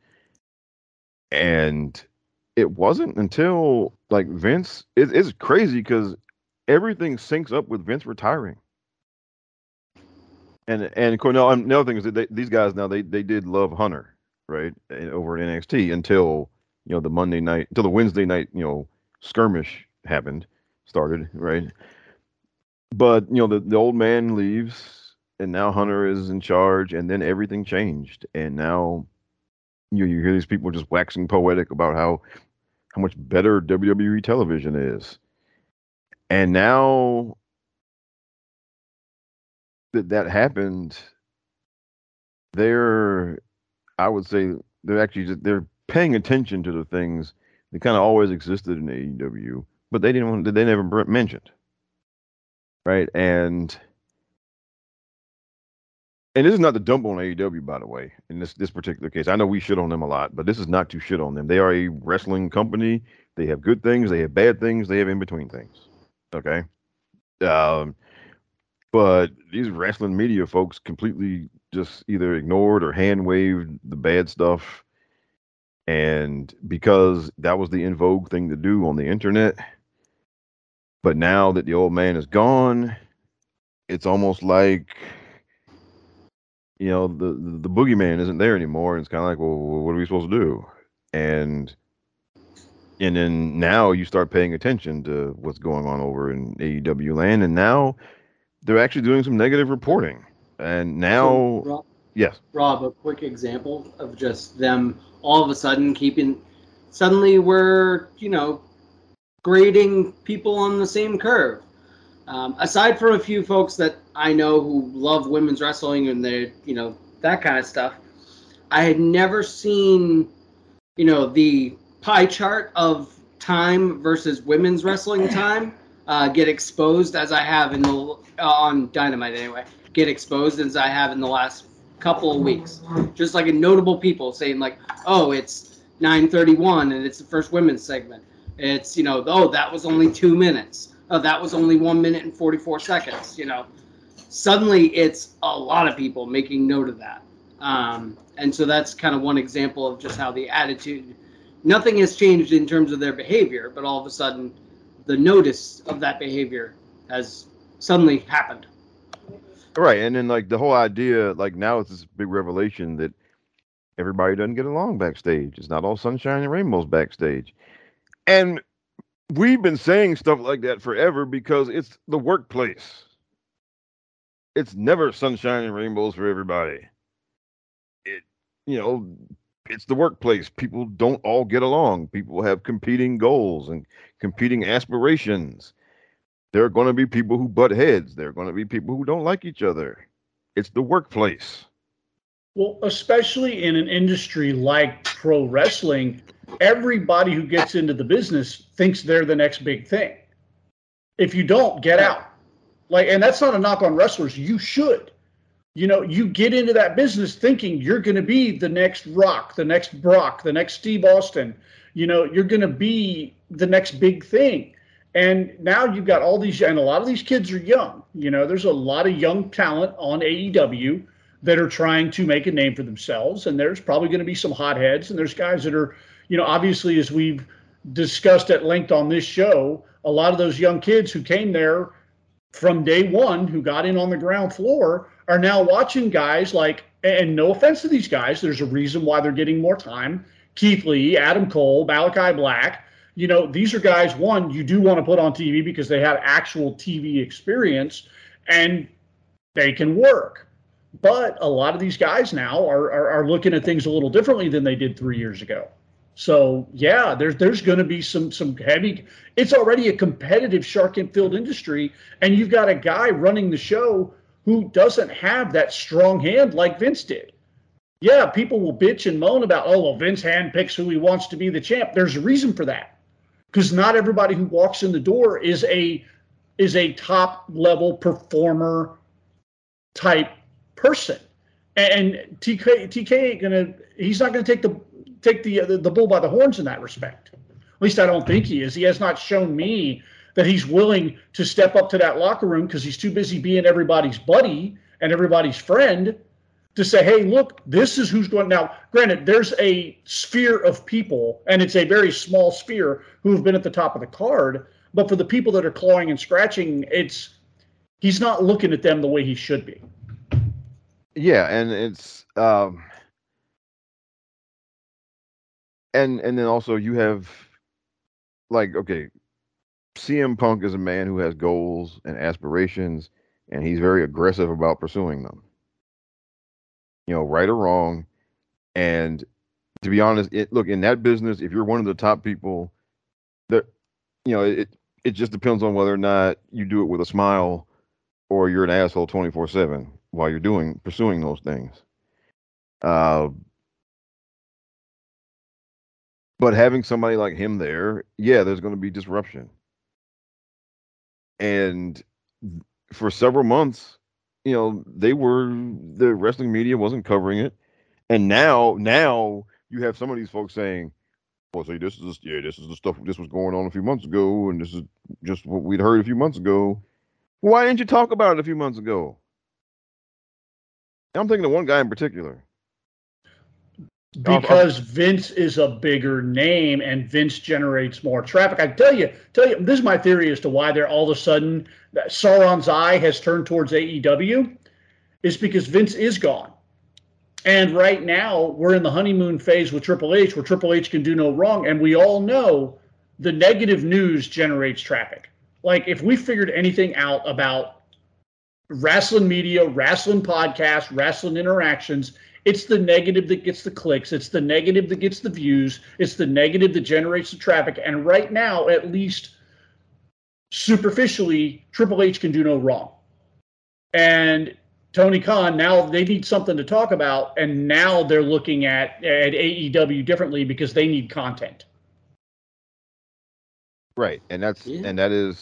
and it wasn't until like Vince. It, it's crazy because everything syncs up with Vince retiring. And and Cornell, another thing is that they, these guys now they they did love Hunter, right, over at N X T until, you know, the Monday night, until the Wednesday night, you know, skirmish happened. Started, right? But, you know, the, the old man leaves and now Hunter is in charge, and then everything changed. And now you you hear these people just waxing poetic about how how much better W W E television is. And now that that happened, they're, I would say, they're actually just, they're paying attention to the things that kind of always existed in A E W. But they didn't want to, they never mentioned, right? And and this is not to dump on A E W, by the way, in this this particular case. I know we shit on them a lot, but this is not to shit on them. They are a wrestling company. They have good things, they have bad things, they have in between things. Okay, um, but these wrestling media folks completely just either ignored or hand waved the bad stuff, and because that was the in vogue thing to do on the internet. But now that the old man is gone, it's almost like, you know, the, the, the boogeyman isn't there anymore. And it's kind of like, well, what are we supposed to do? And and then now you start paying attention to what's going on over in A E W land. And now they're actually doing some negative reporting. And now, so, Rob, yes. Rob, a quick example of just them all of a sudden keeping, suddenly we're, you know, grading people on the same curve. Um, aside from a few folks that I know who love women's wrestling and they, you know, that kind of stuff, I had never seen, you know, the pie chart of time versus women's wrestling time. uh, get exposed as I have in the uh, on Dynamite anyway, get exposed as I have in the last couple of weeks. Just like a notable people saying like, oh, it's nine thirty-one and it's the first women's segment. It's, you know, oh, that was only two minutes. Oh, that was only one minute and forty-four seconds, you know. Suddenly it's a lot of people making note of that. Um, and so that's kind of one example of just how the attitude, nothing has changed in terms of their behavior, but all of a sudden the notice of that behavior has suddenly happened. Right. And then like the whole idea, like now it's this big revelation that everybody doesn't get along backstage. It's not all sunshine and rainbows backstage. And we've been saying stuff like that forever because it's the workplace. It's never sunshine and rainbows for everybody. It, you know, it's the workplace. People don't all get along. People have competing goals and competing aspirations. There are going to be people who butt heads. There are going to be people who don't like each other. It's the workplace. Well, especially in an industry like pro wrestling, everybody who gets into the business thinks they're the next big thing. If you don't, get out. Like, and that's not a knock on wrestlers. You should. You know, you get into that business thinking you're going to be the next Rock, the next Brock, the next Steve Austin. You know, you're going to be the next big thing. And now you've got all these, and a lot of these kids are young. You know, there's a lot of young talent on A E W that are trying to make a name for themselves. And there's probably going to be some hotheads. And there's guys that are, you know, obviously, as we've discussed at length on this show, a lot of those young kids who came there from day one, who got in on the ground floor, are now watching guys like, and no offense to these guys, there's a reason why they're getting more time. Keith Lee, Adam Cole, Malachi Black. You know, these are guys, one, you do want to put on T V because they have actual T V experience and they can work. But a lot of these guys now are, are, are looking at things a little differently than they did three years ago. So, yeah, there's there's going to be some some heavy – it's already a competitive shark-filled industry, and you've got a guy running the show who doesn't have that strong hand like Vince did. Yeah, people will bitch and moan about, oh, well, Vince handpicks who he wants to be the champ. There's a reason for that, because not everybody who walks in the door is a is a top-level performer type person. And T K T K ain't going to – he's not going to take the – take the, the the bull by the horns in that respect. At least I don't think he is. He has not shown me that he's willing to step up to that locker room because he's too busy being everybody's buddy and everybody's friend to say, hey, look, this is who's going. Now, granted, there's a sphere of people, and it's a very small sphere, who have been at the top of the card. But for the people that are clawing and scratching, it's he's not looking at them the way he should be. Yeah, and it's um And and then also you have, like, okay, C M Punk is a man who has goals and aspirations, and he's very aggressive about pursuing them. You know, right or wrong. And to be honest, it look in that business, if you're one of the top people, that you know, it it just depends on whether or not you do it with a smile or you're an asshole twenty-four seven while you're doing pursuing those things. Uh But having somebody like him there, yeah, there's going to be disruption. And for several months, you know, they were, the wrestling media wasn't covering it. And now, now you have some of these folks saying, well, see, this is, yeah, this is the stuff, this was going on a few months ago, and this is just what we'd heard a few months ago. Why didn't you talk about it a few months ago? I'm thinking of one guy in particular. Because Vince is a bigger name and Vince generates more traffic. I tell you, tell you, this is my theory as to why they're all of a sudden Sauron's eye has turned towards A E W, is because Vince is gone. And right now we're in the honeymoon phase with Triple H, where Triple H can do no wrong. And we all know the negative news generates traffic. Like, if we figured anything out about wrestling media, wrestling podcasts, wrestling interactions, it's the negative that gets the clicks. It's the negative that gets the views. It's the negative that generates the traffic. And right now, at least superficially, Triple H can do no wrong. And Tony Khan, now they need something to talk about. And now they're looking at, at A E W differently because they need content. Right. And that's, Yeah. and that is,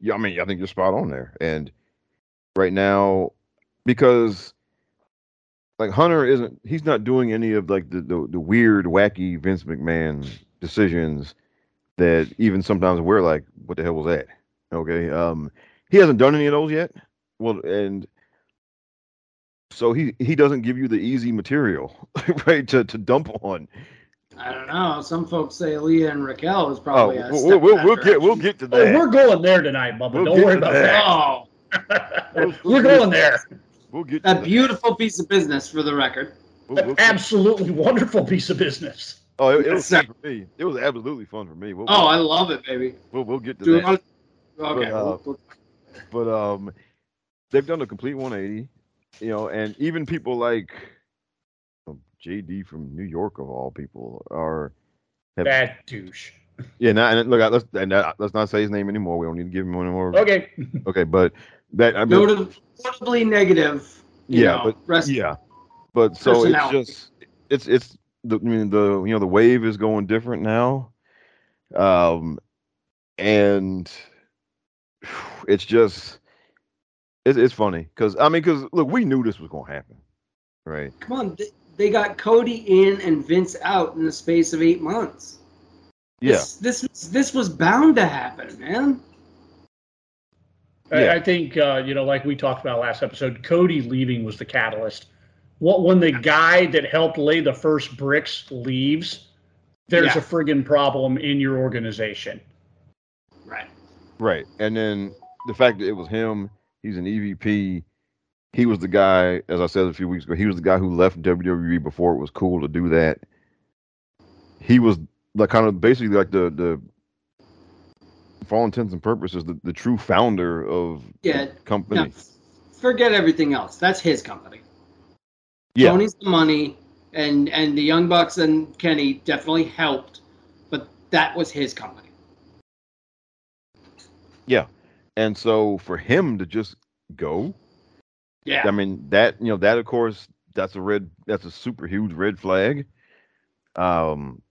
yeah, I mean, I think you're spot on there. And right now, because like Hunter isn't, he's not doing any of like the the, the weird, wacky Vince McMahon decisions that even sometimes we're like, what the hell was that? Okay, um, he hasn't done any of those yet. Well, and so he he doesn't give you the easy material, right, to to dump on. I don't know. Some folks say Leah and Raquel is Oh, probably a we'll step we'll, we'll, in we'll that get we'll direction. get to Oh, that. we're going there tonight, Bubba. We'll Don't get worry to about that. that. Oh, We'll, We're we'll, going there. We'll get to a that. beautiful piece of business for the record. We'll, we'll, Absolutely wonderful piece of business. oh, it, it Yes, was sir. fun for me. It was absolutely fun for me. We'll, Oh, we'll, I love it, baby. we'll, we'll get to Do we that. want to- okay. But, uh, we'll- we'll- But um, they've done a complete one eighty, you know, and even people like um, J D from New York, of all people, are have, That douche. yeah. Now, and look, I- let's and that, let's not say his name anymore. We don't need to give him any more. Okay. Okay, but that I mean, Notab- notably negative. You yeah, know, but rest- yeah, but so it's personality. just it's it's the I mean the you know the wave is going different now, um, and it's just it's it's funny because I mean because look, we knew this was going to happen, right? Come on, they, they got Cody in and Vince out in the space of eight months. Yeah, This this, was- this was bound to happen, man. I, Yeah. I think, uh, you know, like we talked about last episode, Cody leaving was the catalyst. What when the guy that helped lay the first bricks leaves, there's Yeah. a friggin' problem in your organization. Right. right. And then the fact that it was him, he's an E V P. He was the guy, as I said a few weeks ago, he was the guy who left W W E before it was cool to do that. He was like kind of basically like the the for all intents and purposes the, the true founder of Yeah. the company. No, forget everything else. That's his company. Yeah. Tony's the money, and and the Young Bucks and Kenny definitely helped, but that was his company. Yeah. And so for him to just go, Yeah. I mean that you know that of course that's a red that's a super huge red flag. Um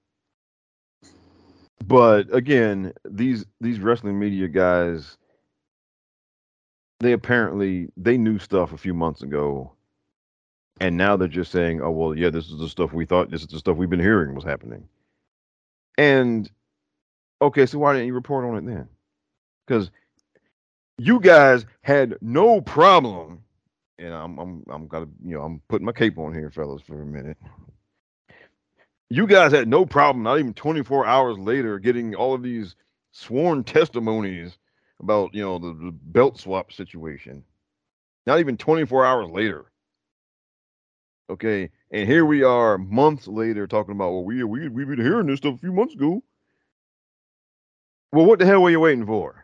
but again, these these wrestling media guys, they apparently they knew stuff a few months ago, and now they're just saying, "Oh well, yeah, this is the stuff we thought. This is the stuff we've been hearing was happening." And okay, so why didn't you report on it then? Because you guys had no problem, and I'm I'm I'm gonna you know I'm putting my cape on here, fellas, for a minute. You guys had no problem, not even twenty-four hours later, getting all of these sworn testimonies about you know the, the belt swap situation. Not even twenty-four hours later. Okay, and here we are months later talking about well we we we've been hearing this stuff a few months ago. Well, what the hell were you waiting for?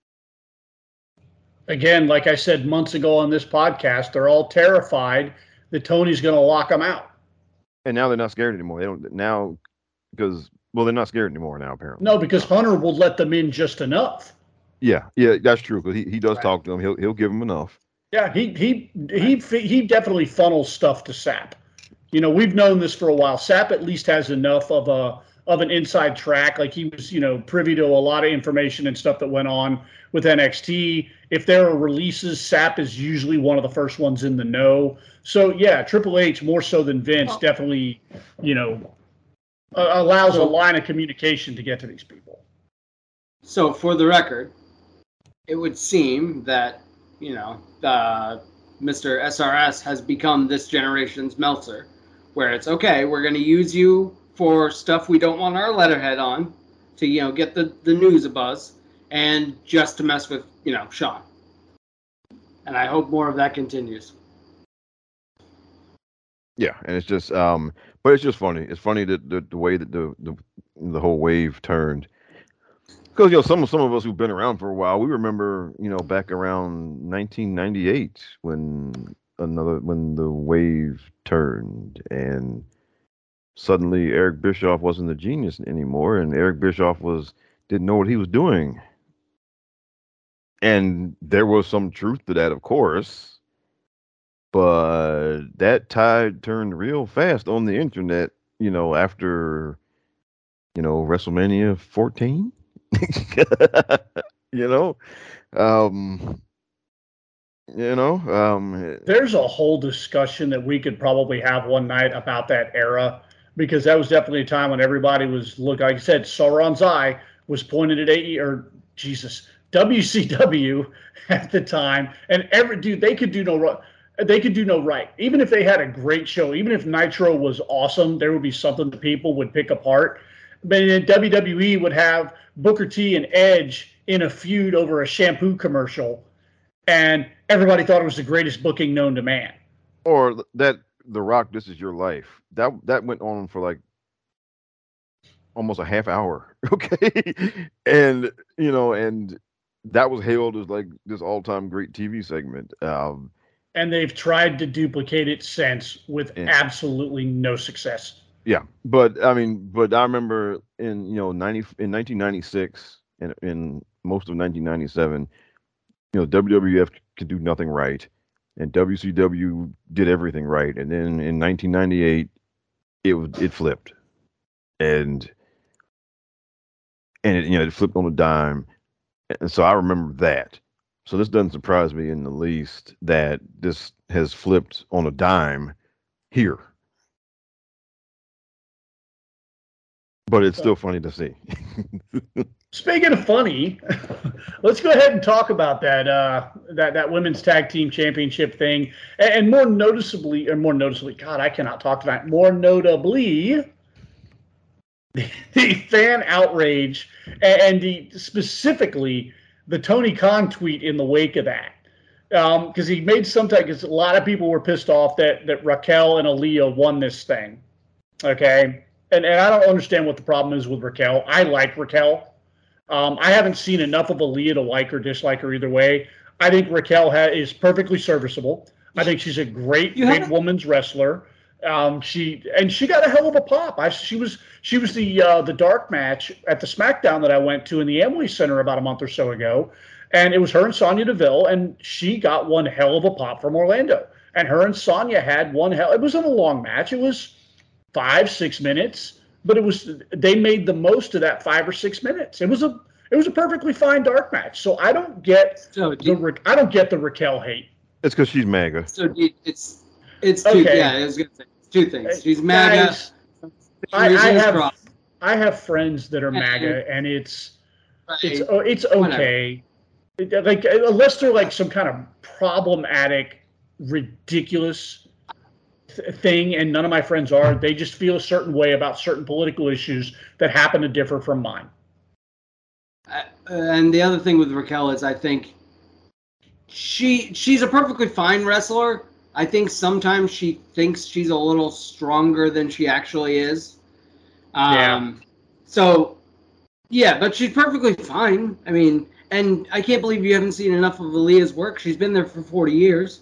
Again, like I said months ago on this podcast, they're all terrified that Tony's going to lock them out. And now they're not scared anymore. They don't now because well they're not scared anymore now apparently. No, because Hunter will let them in just enough. Yeah, yeah, that's true because he, he does Right. talk to them. He'll he'll give them enough. Yeah, he he he he definitely funnels stuff to Sap. You know, we've known this for a while. Sap at least has enough of a of an inside track. Like he was, you know, privy to a lot of information and stuff that went on with N X T. If there are releases, Sap is usually one of the first ones in the know. So yeah, Triple H more so than Vince Oh. definitely, you know, uh, allows a So- line of communication to get to these people. So for the record, it would seem that you know uh, Mister S R S has become this generation's Meltzer, where it's okay. We're going to use you for stuff we don't want our letterhead on, to you know get the the news a buzz, and just to mess with you know Sean. And I hope more of that continues. Yeah, and it's just um, but it's just funny. It's funny that the, the way that the, the the whole wave turned. Because you know some some of us who've been around for a while, we remember you know back around nineteen ninety-eight when another when the wave turned and suddenly Eric Bischoff wasn't the genius anymore, and Eric Bischoff was didn't know what he was doing. And there was some truth to that, of course, but that tide turned real fast on the internet. You know, after you know WrestleMania fourteen. you know, um, you know, um, There's a whole discussion that we could probably have one night about that era, because that was definitely a time when everybody was look. Like I said, Sauron's eye was pointed at A E or Jesus W C W at the time, and every dude they could do no wrong. They could do no right. Even if they had a great show, even if Nitro was awesome, there would be something that people would pick apart. But then W W E would have Booker T and Edge in a feud over a shampoo commercial, and everybody thought it was the greatest booking known to man. or that The Rock, This Is Your Life. That that went on for like almost a half hour. Okay, and you know, and that was hailed as like this all-time great T V segment. Um, And they've tried to duplicate it since with Yeah. absolutely no success. Yeah, but I mean, but I remember in you know ninety in nineteen ninety-six and in most of nineteen ninety-seven, you know W W F could do nothing right, and W C W did everything right, and then in nineteen ninety-eight, it was it flipped, and and it, you know it flipped on a dime, and so I remember that. So this doesn't surprise me in the least that this has flipped on a dime here. But it's still funny to see. Speaking of funny, let's go ahead and talk about that uh, that that women's tag team championship thing, and, and more noticeably, or more noticeably, God, I cannot talk to that. More notably, the, the fan outrage and, and the specifically the Tony Khan tweet in the wake of that, because um, he made some type. Because a lot of people were pissed off that that Raquel and Aaliyah won this thing. Okay. And, and I don't understand what the problem is with Raquel. I like Raquel. Um, I haven't seen enough of Aaliyah to like or dislike her either way. I think Raquel ha- is perfectly serviceable. I think she's a great You big have- woman's wrestler. Um, she and she got a hell of a pop. I, she was she was the uh, the dark match at the SmackDown that I went to in the Amway Center about a month or so ago, and it was her and Sonya Deville, and she got one hell of a pop from Orlando. And her and Sonya had one hell. It wasn't a long match. It was five, six minutes, but it was they made the most of that five or six minutes. It was a it was a perfectly fine dark match. So I don't get So, the do, Ra- I don't get the Raquel hate. It's because she's MAGA. so do, it's it's two. Okay. Yeah, I was gonna say it's two things. She's MAGA. Guys, I, I Reasons have cross, I have friends that are And- MAGA, and it's right? it's oh, it's okay. It- like unless they're like some kind of problematic, ridiculous th- thing, and none of my friends are. They just feel a certain way about certain political issues that happen to differ from mine. Uh, and the other thing with Raquel is I think she she's a perfectly fine wrestler. I think sometimes she thinks she's a little stronger than she actually is. Um, Yeah. So, yeah, but she's perfectly fine. I mean, and I can't believe you haven't seen enough of Aaliyah's work. She's been there for forty years.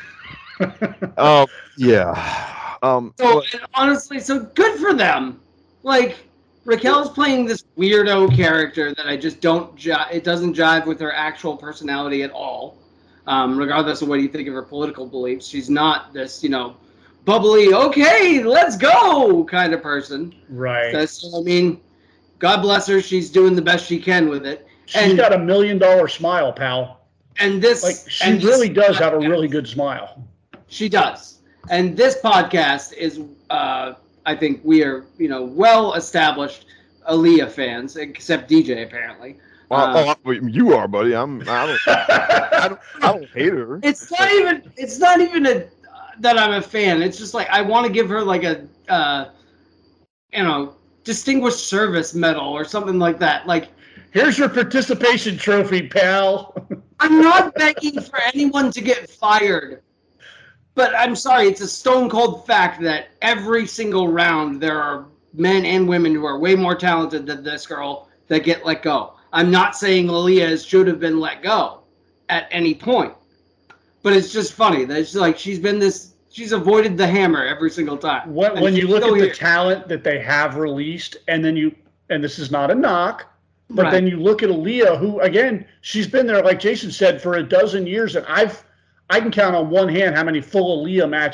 Oh, yeah. Um, So well, and honestly, so good for them. Like Raquel's playing this weirdo character that I just don't. Ji- it doesn't jive with her actual personality at all. Um, regardless of what you think of her political beliefs, she's not this, you know, bubbly. Okay, let's go kind of person. Right. That's. I mean, God bless her. She's doing the best she can with it. She's and- got a million dollar smile, pal. And this, Like she and this really does have a podcast- really good smile. She does. And this podcast is, uh, I think we are, you know, well established Aaliyah fans, except D J apparently. well, Uh, oh, you are, buddy. I'm. I don't. I don't. I don't hate her. It's not even. It's not even a that I'm a fan. It's just like I want to give her like a, uh, you know, distinguished service medal or something like that. Like Here's your participation trophy, pal. I'm not begging for anyone to get fired. But I'm sorry, it's a stone cold fact that every single round there are men and women who are way more talented than this girl that get let go. I'm not saying Aaliyah should have been let go at any point. But it's just funny that it's like she's been this, she's avoided the hammer every single time. When, And when you she's look at still the here. talent that they have released, and then you, and this is not a knock, but Right. then you look at Aaliyah, who again, she's been there, like Jason said, for a dozen years, and I've, I can count on one hand how many full Aaliyah matches,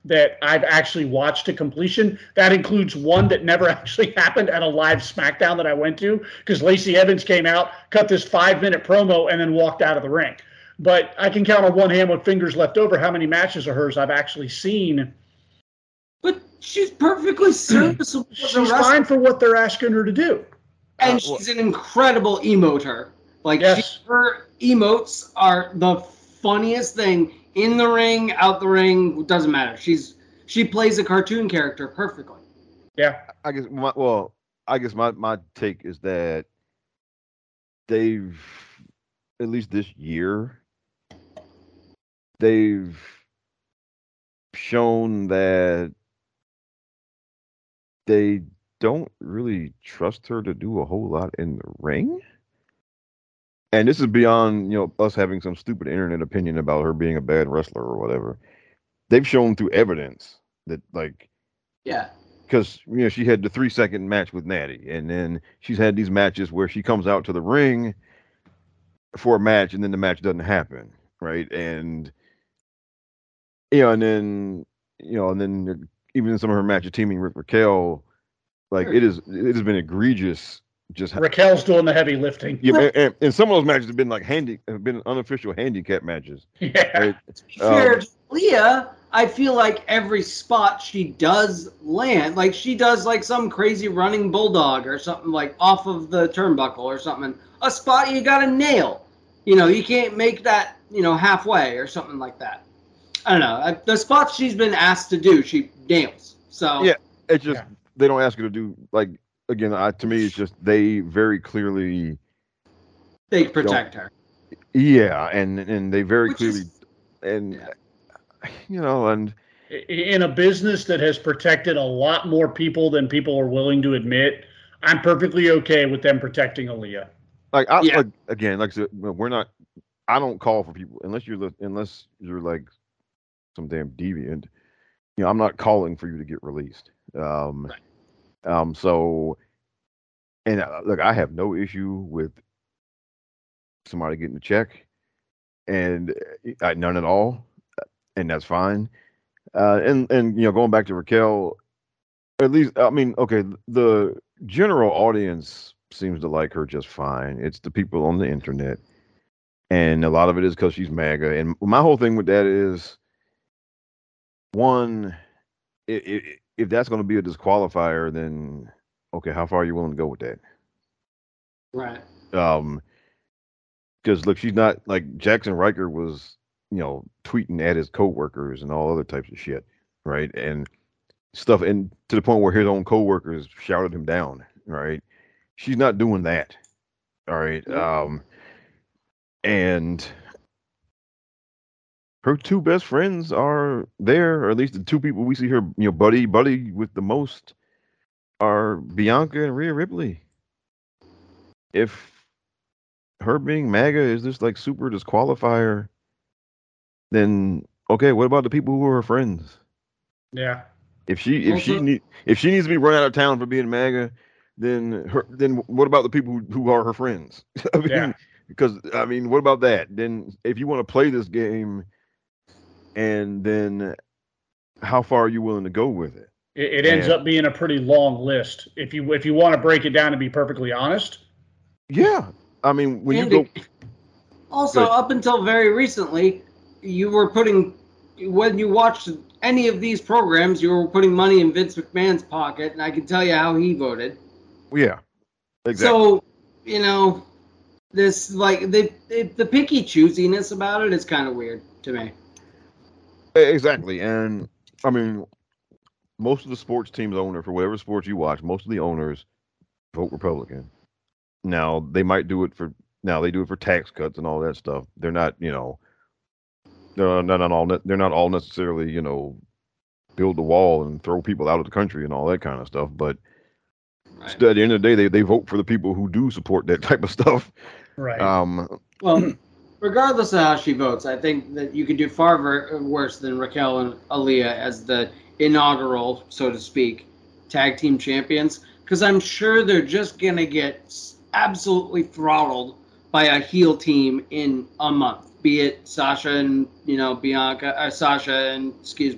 that I've actually watched to completion. That includes one that never actually happened at a live SmackDown that I went to, because Lacey Evans came out, cut this five-minute promo, and then walked out of the ring. But I can count on one hand with fingers left over how many matches of hers I've actually seen. But she's perfectly serviceable. She's fine for what they're asking her to do. And Uh, she's an incredible emoter. Like, Yes. she, her emotes are the funniest thing in the ring, out the ring, doesn't matter. She's she plays a cartoon character perfectly. Yeah. I guess my well, I guess my my take is that they've, at least this year, they've shown that they don't really trust her to do a whole lot in the ring. And this is beyond, you know, us having some stupid internet opinion about her being a bad wrestler or whatever. They've shown through evidence that, like, Yeah. because, you know, she had the three second match with Natty, and then she's had these matches where she comes out to the ring for a match and then the match doesn't happen, right? And, you know, and then, you know, and then even in some of her matches teaming with Raquel, like, it is, it has been egregious. Just Raquel's doing the heavy lifting. Yeah, and, and, and some of those matches have been like handy, have been unofficial handicap matches. Yeah. Right? To be fair Um, to Leah, I feel like every spot she does land, like she does like some crazy running bulldog or something, like off of the turnbuckle or something. A spot you got to nail. You know, you can't make that, you know, halfway or something like that. I don't know. I, the spots she's been asked to do, she nails. So Yeah, it's just Yeah. they don't ask her to do, like, again. I, to me, it's just they very clearly, they protect her. yeah, and and they very Which clearly, is- and yeah. you know, and In a business that has protected a lot more people than people are willing to admit, I'm perfectly okay with them protecting Aaliyah. like I Yeah. like again, like I said, we're not. I don't call for people unless you're li- unless you're like some damn deviant. You know, I'm not calling for you to get released. Um, Right. um, so, and uh, look, I have no issue with somebody getting a check, and uh, none at all, and that's fine. Uh, and and you know, going back to Raquel, at least I mean, okay, the general audience seems to like her just fine. It's the people on the internet, and a lot of it is because she's MAGA. And my whole thing with that is, one, i i if that's going to be a disqualifier, then okay, how far are you willing to go with that? Right. Um, because look, she's not like Jackson Riker was, you know, tweeting at his coworkers and all other types of shit, right? And stuff, and to the point where his own coworkers shouted him down, right? She's not doing that, all right. Nope. Um, and her two best friends are there, or at least the two people we see her, you know, buddy buddy with the most are Bianca and Rhea Ripley. If her being MAGA is this like super disqualifier, then okay, what about the people who are her friends? Yeah. If she if she Also- need if she needs to be run out of town for being MAGA, then her then what about the people who, who are her friends? I mean, Yeah. because I mean, what about that? Then if you want to play this game, and then how far are you willing to go with it? It, it ends Yeah. up being a pretty long list. If you if you want to break it down and be perfectly honest. Yeah, I mean, when And you go, it- also, Good. up until very recently, you were putting, when you watched any of these programs, you were putting money in Vince McMahon's pocket, and I can tell you how he voted. yeah, exactly. So, you know, this, like, the, the, the picky choosiness about it is kind of weird to me. Exactly, and I mean, most of the sports teams owner for whatever sports you watch, most of the owners vote Republican. Now they might do it for now they do it for tax cuts and all that stuff. They're not, you know, they're not all they're not all necessarily, you know, build the wall and throw people out of the country and all that kind of stuff. But Right. still, at the end of the day, they, they vote for the people who do support that type of stuff. Right. Um, Well, regardless of how she votes, I think that you could do far ver- worse than Raquel and Aaliyah as the inaugural, so to speak, tag team champions, because I'm sure they're just going to get s- absolutely throttled by a heel team in a month, be it Sasha and, you know, Bianca, uh, Sasha and, excuse me,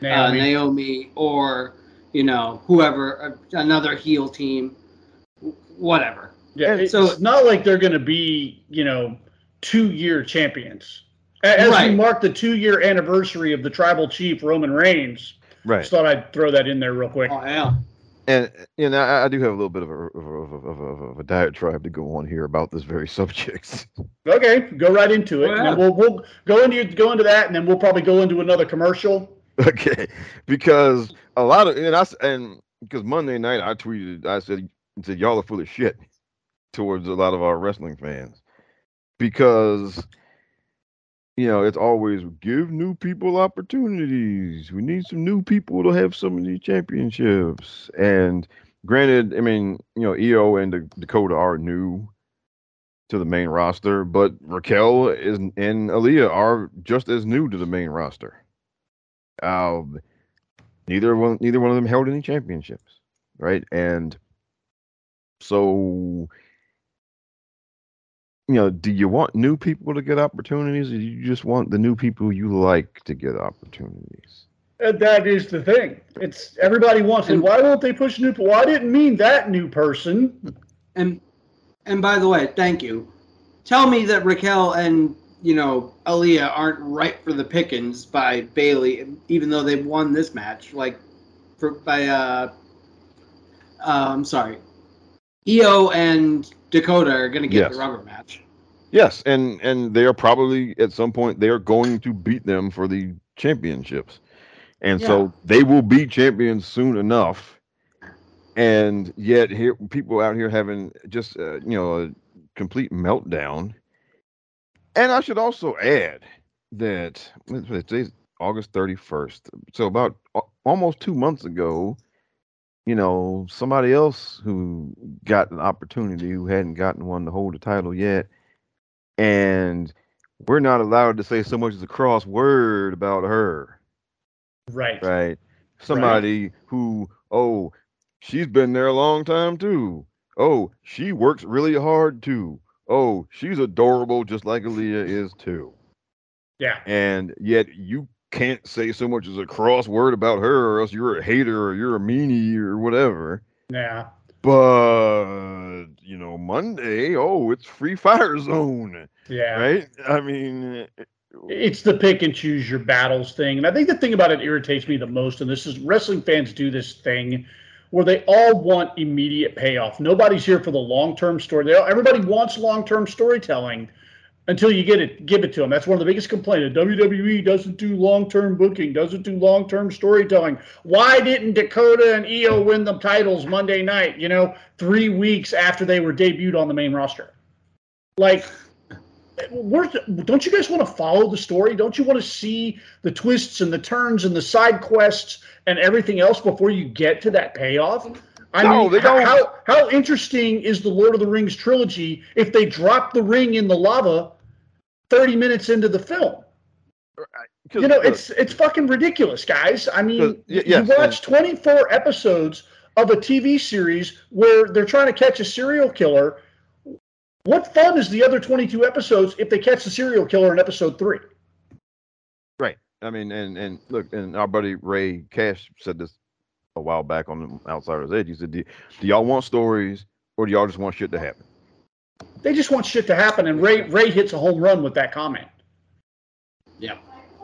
Naomi, uh, Naomi or, you know, whoever, uh, another heel team, whatever. Yeah, it's so, not like they're going to be, you know, two-year champions. As right. we mark the two-year anniversary of the tribal chief, Roman Reigns, right. just thought I'd throw that in there real quick. Oh, yeah. And, you know, I, I do have a little bit of a, of, a, of, a, of a diatribe to go on here about this very subject. Okay, go right into it. Oh, yeah. And we'll, we'll go into go into that, and then we'll probably go into another commercial. Okay, because a lot of and I and because Monday night I tweeted, I said, I said y'all are full of shit towards a lot of our wrestling fans, because you know it's always give new people opportunities. We need some new people to have some of these championships. And granted, I mean, you know, E O and Dakota are new to the main roster, but Raquel is and Aaliyah are just as new to the main roster. Um, neither one, neither one of them held any championships, right? And so, you know, do you want new people to get opportunities, or do you just want the new people you like to get opportunities? And that is the thing. It's everybody wants it. Why won't they push new people? Well, I didn't mean that new person. And and by the way, thank you. Tell me that Raquel and you know, Aaliyah aren't right for the pickings by Bayley, even though they've won this match. Like, for, by, uh, uh, I'm sorry, E O and Dakota are going to get yes. the rubber match. Yes, and, and they are probably, at some point, they are going to beat them for the championships. And yeah. so they will be champions soon enough. And yet, here people out here having just, uh, you know, a complete meltdown. And I should also add that today's August thirty-first. So about almost two months ago, you know, somebody else who got an opportunity who hadn't gotten one to hold the title yet. And we're not allowed to say so much as a cross word about her. Right. Right. Somebody right. who, oh, she's been there a long time too. Oh, she works really hard too. Oh, she's adorable, just like Aaliyah is too. Yeah. And yet you can't say so much as a cross word about her, or else you're a hater, or you're a meanie, or whatever. Yeah. But, you know, Monday, oh, it's Free Fire Zone. Yeah. Right? I mean... It's the pick and choose your battles thing. And I think the thing about it irritates me the most, and this is wrestling fans do this thing where they all want immediate payoff. Nobody's here for the long-term story. They all, everybody wants long-term storytelling until you get it, give it to them. That's one of the biggest complaints. W W E doesn't do long-term booking, doesn't do long-term storytelling. Why didn't Dakota and E O win the titles Monday night, you know, three weeks after they were debuted on the main roster? Like, we're, don't you guys want to follow the story? Don't you want to see the twists and the turns and the side quests and everything else before you get to that payoff? I no, mean, they don't. How, how interesting is the Lord of the Rings trilogy if they drop the ring in the lava thirty minutes into the film? You know, it's it's fucking ridiculous, guys. I mean, yes, you watch twenty-four episodes of a T V series where they're trying to catch a serial killer. What fun is the other twenty-two episodes if they catch the serial killer in episode three? Right. I mean, and, and look, and our buddy Ray Cash said this a while back on the Outsider's Edge. He said, do, do y'all want stories, or do y'all just want shit to happen? They just want shit to happen, and Ray Ray hits a home run with that comment. Yeah.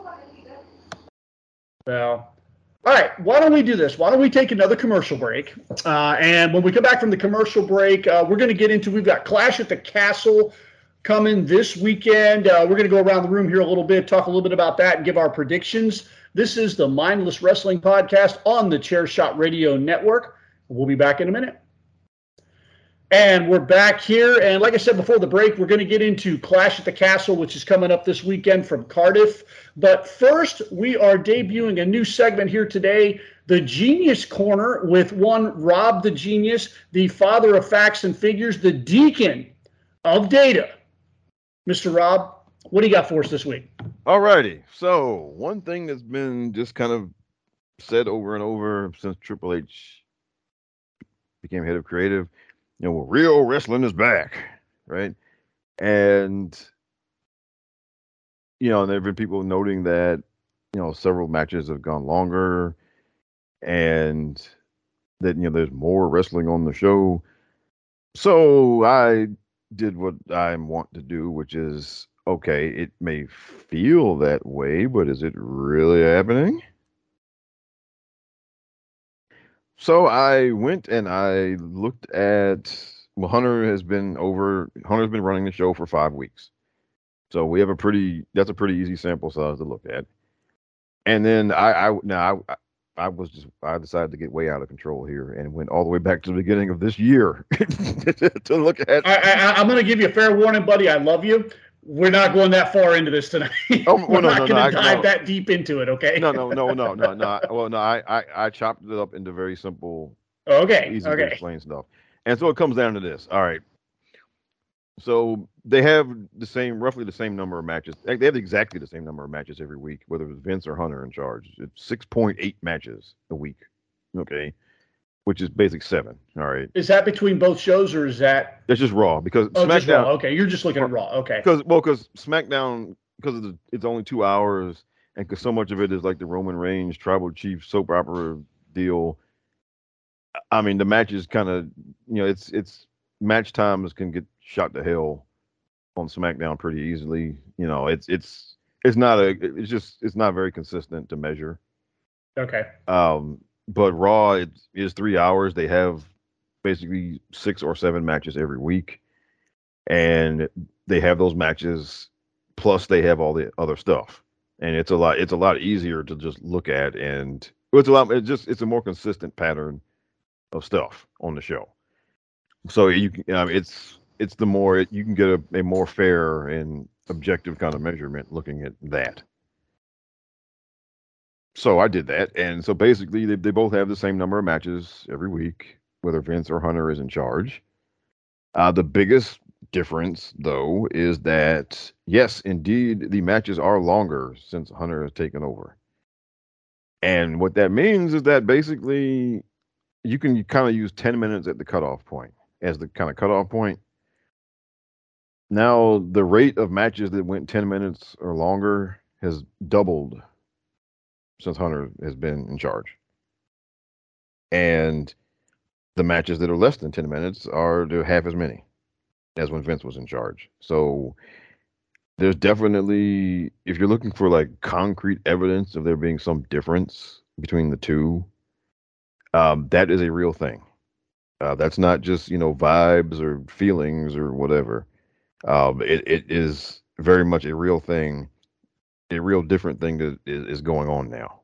Well, all right, why don't we do this? Why don't we take another commercial break? Uh, and when we come back from the commercial break, uh, we're going to get into, we've got Clash at the Castle coming this weekend. Uh, we're going to go around the room here a little bit, talk a little bit about that, and give our predictions. This is the Mindless Wrestling Podcast on the Chairshot Radio Network. We'll be back in a minute. And we're back here. And like I said before the break, we're going to get into Clash at the Castle, which is coming up this weekend from Cardiff. But first, we are debuting a new segment here today, the Genius Corner, with one Rob the Genius, the father of facts and figures, the deacon of data. Mister Rob, what do you got for us this week? All righty. So one thing that's been just kind of said over and over since Triple H became head of creative, you know, well, real wrestling is back, right? And, you know, there have been people noting that you know, several matches have gone longer, and that you know there's more wrestling on the show. So I did what I want to do, which is okay. It may feel that way, but is it really happening? So I went and I looked at. Well, Hunter has been over. Hunter's been running the show for five weeks, so we have a pretty. That's a pretty easy sample size to look at. And then I, I now I, I was just I decided to get way out of control here and went all the way back to the beginning of this year to look at. I, I, I'm going to give you a fair warning, buddy. I love you. We're not going that far into this tonight. Oh, well, We're no, not no, going no, to I- dive no. that deep into it, okay? No, no, no, no, no, no. Well, no, I, I, I chopped it up into very simple, Okay, easy to okay. explain stuff. And so it comes down to this. All right. So they have the same, roughly the same number of matches. They have exactly the same number of matches every week, whether it's Vince or Hunter in charge. It's six point eight matches a week. Okay. Which is basic seven. All right. Is that between both shows, or is that? That's just Raw because Oh, just SmackDown. Raw. Okay, you're just looking at Raw. Okay. Because well, because SmackDown, because of the, it's only two hours, and because so much of it is like the Roman Reigns tribal chief soap opera deal. I mean, the matches kind of, you know, it's it's match times can get shot to hell on SmackDown pretty easily. You know, it's it's it's not a it's just it's not very consistent to measure. Okay. Um, but Raw it is three hours. They have basically six or seven matches every week, and they have those matches plus they have all the other stuff, and it's a lot. It's a lot easier to just look at, and it's a lot. It's just it's a more consistent pattern of stuff on the show. So you can, um, it's it's the more you can get a, a more fair and objective kind of measurement looking at that. So I did that, and so basically they they both have the same number of matches every week, whether Vince or Hunter is in charge. Uh, the biggest difference, though, is that yes, indeed, the matches are longer since Hunter has taken over. And what that means is that basically you can kind of use ten minutes at the cutoff point as the kind of cutoff point. Now, the rate of matches that went ten minutes or longer has doubled since Hunter has been in charge. And the matches that are less than ten minutes are to half as many as when Vince was in charge. So there's definitely, if you're looking for like concrete evidence of there being some difference between the two, um, that is a real thing. Uh, that's not just, you know, vibes or feelings or whatever. Um, it, it is very much a real thing, a real different thing that is, is going on now.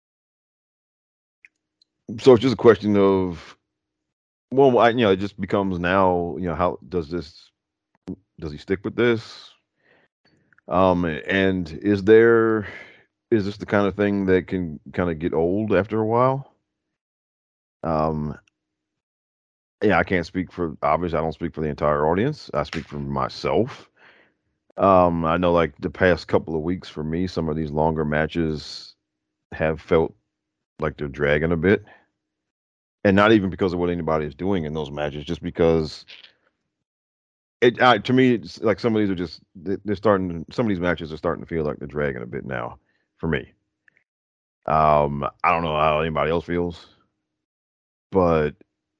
So it's just a question of, well, I, you know, it just becomes now, you know, how does this, does he stick with this? Um, and is there, is this the kind of thing that can kind of get old after a while? Um, yeah, I can't speak for, obviously, I don't speak for the entire audience. I speak for myself. Um, I know like the past couple of weeks for me, some of these longer matches have felt like they're dragging a bit. And not even because of what anybody is doing in those matches, just because it uh, to me, it's like some of these are just they're starting. Some of these matches are starting to feel like they're dragging a bit now for me. Um, I don't know how anybody else feels, but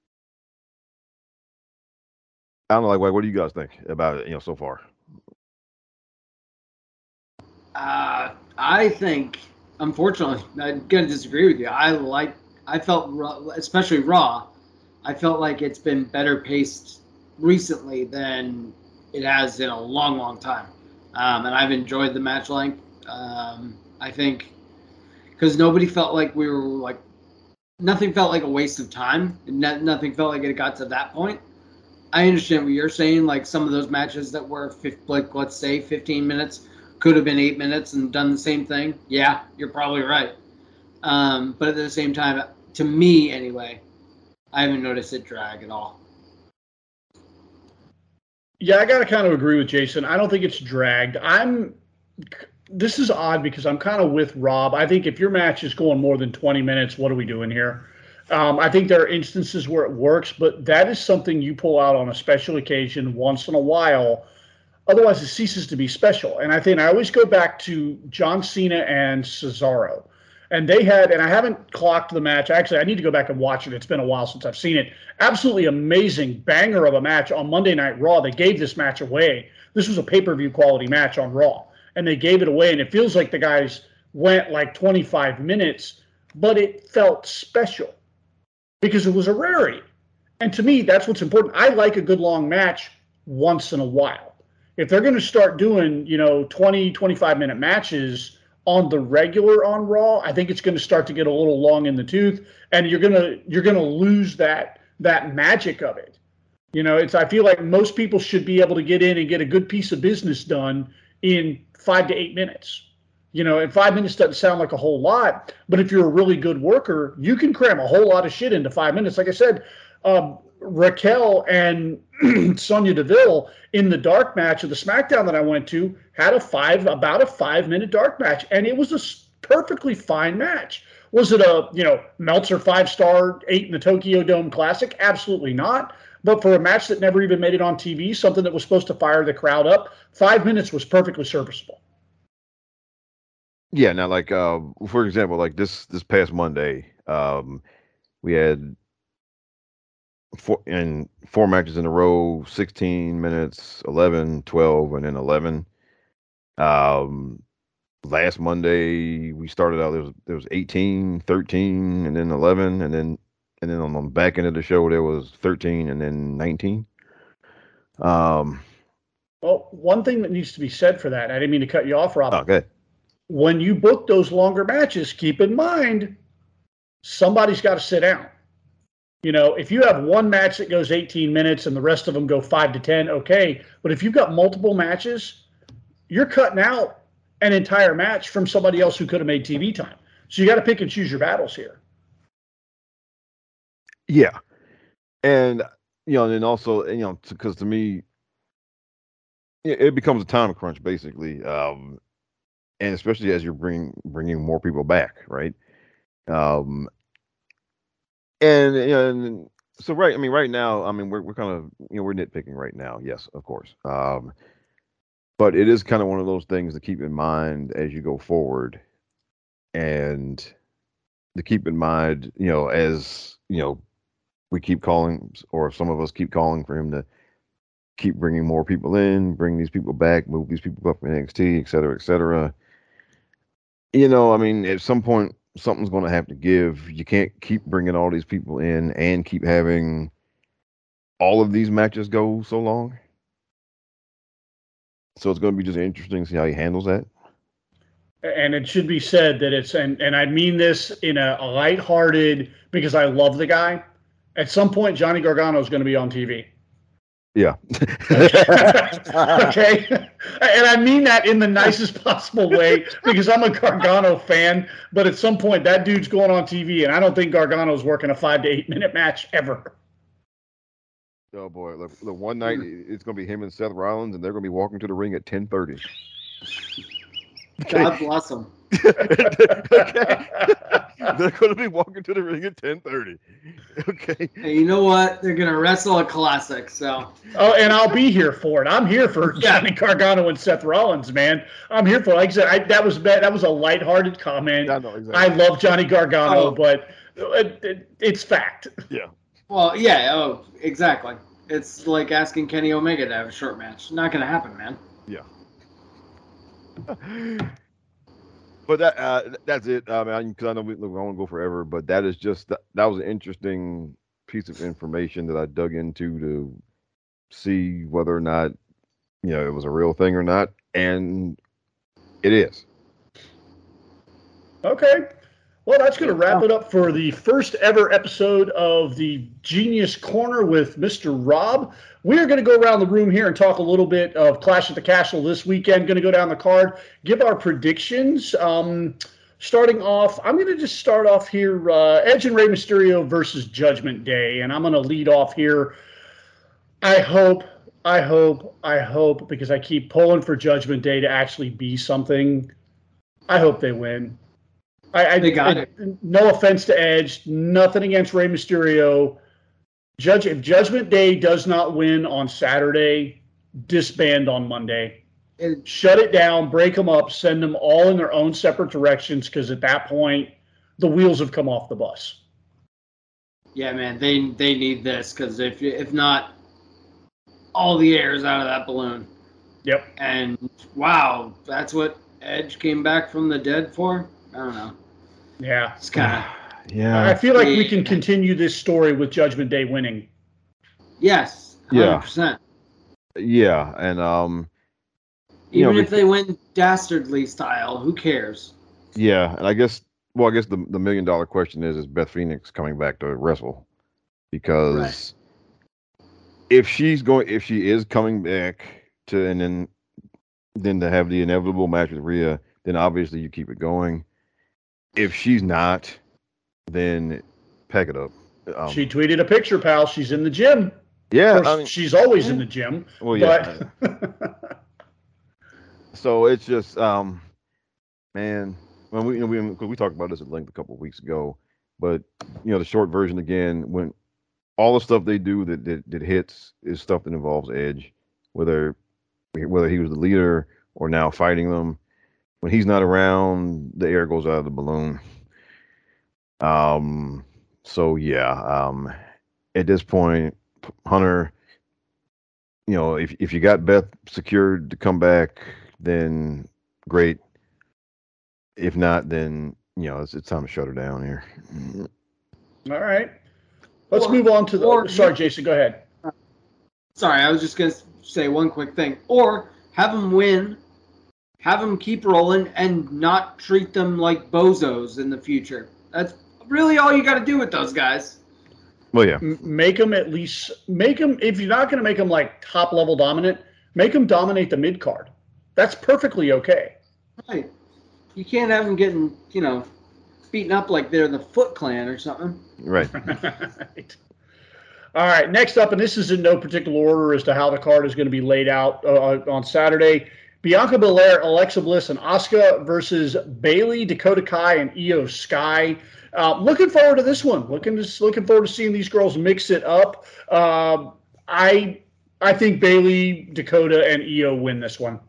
I don't know. Like, what, what do you guys think about it? You know, so far. Uh, I think, unfortunately, I'm gonna disagree with you. I like, I felt, Raw, especially Raw, I felt like it's been better paced recently than it has in a long, long time. Um, and I've enjoyed the match length. Um, I think because nobody felt like we were like, nothing felt like a waste of time. No, nothing felt like it got to that point. I understand what you're saying. Like some of those matches that were, like let's say, fifteen minutes could have been eight minutes and done the same thing. Yeah, you're probably right. Um, but at the same time, to me anyway, I haven't noticed it drag at all. Yeah, I got to kind of agree with Jason. I don't think it's dragged. I'm. This is odd because I'm kind of with Rob. I think if your match is going more than twenty minutes, what are we doing here? Um, I think there are instances where it works, but that is something you pull out on a special occasion once in a while. Otherwise, it ceases to be special. And I think I always go back to John Cena and Cesaro. And they had, and I haven't clocked the match. Actually, I need to go back and watch it. It's been a while since I've seen it. Absolutely amazing banger of a match on Monday Night Raw. They gave this match away. This was a pay-per-view quality match on Raw. And they gave it away. And it feels like the guys went like twenty-five minutes, but it felt special because it was a rarity. And to me, that's what's important. I like a good long match once in a while. If they're going to start doing, you know, twenty, twenty-five minute matches on the regular on Raw, I think it's going to start to get a little long in the tooth, and you're going to you're going to lose that that magic of it. You know, it's I feel like most people should be able to get in and get a good piece of business done in five to eight minutes. You know, and five minutes doesn't sound like a whole lot, but if you're a really good worker, you can cram a whole lot of shit into five minutes. Like I said, um, Raquel and Sonya Deville in the dark match of the SmackDown that I went to had a five, about a five minute dark match. And it was a perfectly fine match. Was it a, you know, Meltzer five star eight in the Tokyo Dome Classic? Absolutely not. But for a match that never even made it on T V, something that was supposed to fire the crowd up, five minutes was perfectly serviceable. Yeah. Now, like, uh, for example, like this, this past Monday, um, we had Four, in four matches in a row, sixteen minutes, eleven, twelve, and then eleven. Um, last Monday, we started out, there was, there was eighteen, thirteen, and then eleven, and then and then on the back end of the show, there was thirteen and then nineteen. Um, well, one thing that needs to be said for that, I didn't mean to cut you off, Rob. Okay. When you book those longer matches, keep in mind, somebody's got to sit down. You know, if you have one match that goes eighteen minutes and the rest of them go five to ten, okay. But if you've got multiple matches, you're cutting out an entire match from somebody else who could have made T V time. So you got to pick and choose your battles here. Yeah. And, you know, and then also, you know, because to me, it becomes a time crunch, basically. Um, and especially as you're bringing, bringing more people back, right? Um, And, and so, right, I mean, right now, I mean, we're we're kind of, you know, we're nitpicking right now. Yes, of course. Um, but it is kind of one of those things to keep in mind as you go forward, and to keep in mind, you know, as, you know, we keep calling, or some of us keep calling for him to keep bringing more people in, bring these people back, move these people up from N X T, et cetera, et cetera. You know, I mean, at some point, something's going to have to give. You can't keep bringing all these people in and keep having all of these matches go so long. So it's going to be just interesting to see how he handles that. And it should be said that it's, and, and I mean this in a, a lighthearted, because I love the guy. At some point, Johnny Gargano is going to be on T V. Yeah. Okay. And I mean that in the nicest possible way, because I'm a Gargano fan, but at some point that dude's going on T V, and I don't think Gargano's working a five to eight minute match ever. Oh boy, look, the one night it's going to be him and Seth Rollins, and they're going to be walking to the ring at ten thirty. God bless them. Okay. They're going to be walking to the ring at ten thirty. Okay. Hey, you know what? They're going to wrestle a classic, so. Oh, and I'll be here for it. I'm here for Yeah. Johnny Gargano and Seth Rollins, man. I'm here for it. Like I said, I, that was that was a lighthearted comment. I know, exactly. I love Johnny Gargano, Oh. but it, it, it's fact. Yeah. Well, yeah, oh, exactly. It's like asking Kenny Omega to have a short match. Not going to happen, man. Yeah. But that uh, that's it. I mean, because I know we, look, I want to go forever, but that is just that, that was an interesting piece of information that I dug into to see whether or not, you know, it was a real thing or not, and it is. Okay. Well, that's going to wrap it up for the first ever episode of the Genius Corner with Mister Rob. We are going to go around the room here and talk a little bit of Clash at the Castle this weekend. Going to go down the card, give our predictions. Um, starting off, I'm going to just start off here, uh, Edge and Rey Mysterio versus Judgment Day, and I'm going to lead off here. I hope, I hope, I hope, because I keep pulling for Judgment Day to actually be something. I hope they win. I, I, They got I, it. No offense to Edge, nothing against Rey Mysterio. Judge if Judgment Day does not win on Saturday, disband on Monday. It, Shut it down, break them up, send them all in their own separate directions, because at that point, the wheels have come off the bus. yeah, man, they they need this, because if if not, all the air is out of that balloon. Yep. And wow, that's what Edge came back from the dead for? I don't know. Yeah. It's kind of Yeah. I feel like we can continue this story with Judgment Day winning. yes, one hundred percent. Yeah, and um, you Even know, if they win dastardly style, who cares? yeah, and I guess well, I guess the the million dollar question is: is Beth Phoenix coming back to wrestle? Because if she's going, if she is coming back to, and then then to have the inevitable match with Rhea, then obviously you keep it going. If she's not, then pack it up. Um, She tweeted a picture, pal. She's in the gym. yeah, Of course, I mean, she's always in the gym. well, yeah. But So it's just, um, man, when we, you know, we, cause we talked about this at length a couple of weeks ago, but you know, the short version again, when all the stuff they do that, that, that hits is stuff that involves Edge, whether, whether he was the leader or now fighting them. When he's not around, the air goes out of the balloon. Um, so yeah, um, at this point, Hunter, you know, if, if you got Beth secured to come back, then great. If not, then you know it's, it's time to shut her down here. all right, let's Or- move on to the. or- Sorry, Jason, go ahead. Sorry, I was just going to say one quick thing. Or have them win, have them keep rolling, and not treat them like bozos in the future. That's really all you got to do with those guys. Well, yeah, M- Make them at least make them. If you're not going to make them like top level dominant, make them dominate the mid card. That's perfectly okay. Right. You can't have them getting, you know, beaten up like they're the Foot Clan or something. right. Right. All right, next up, and this is in no particular order as to how the card is going to be laid out uh, on Saturday. Bianca Belair, Alexa Bliss, and Asuka versus Bayley, Dakota Kai, and Io Sky. Uh, looking forward to this one. Looking to, looking forward to seeing these girls mix it up. Uh, I I think Bayley, Dakota, and Io win this one.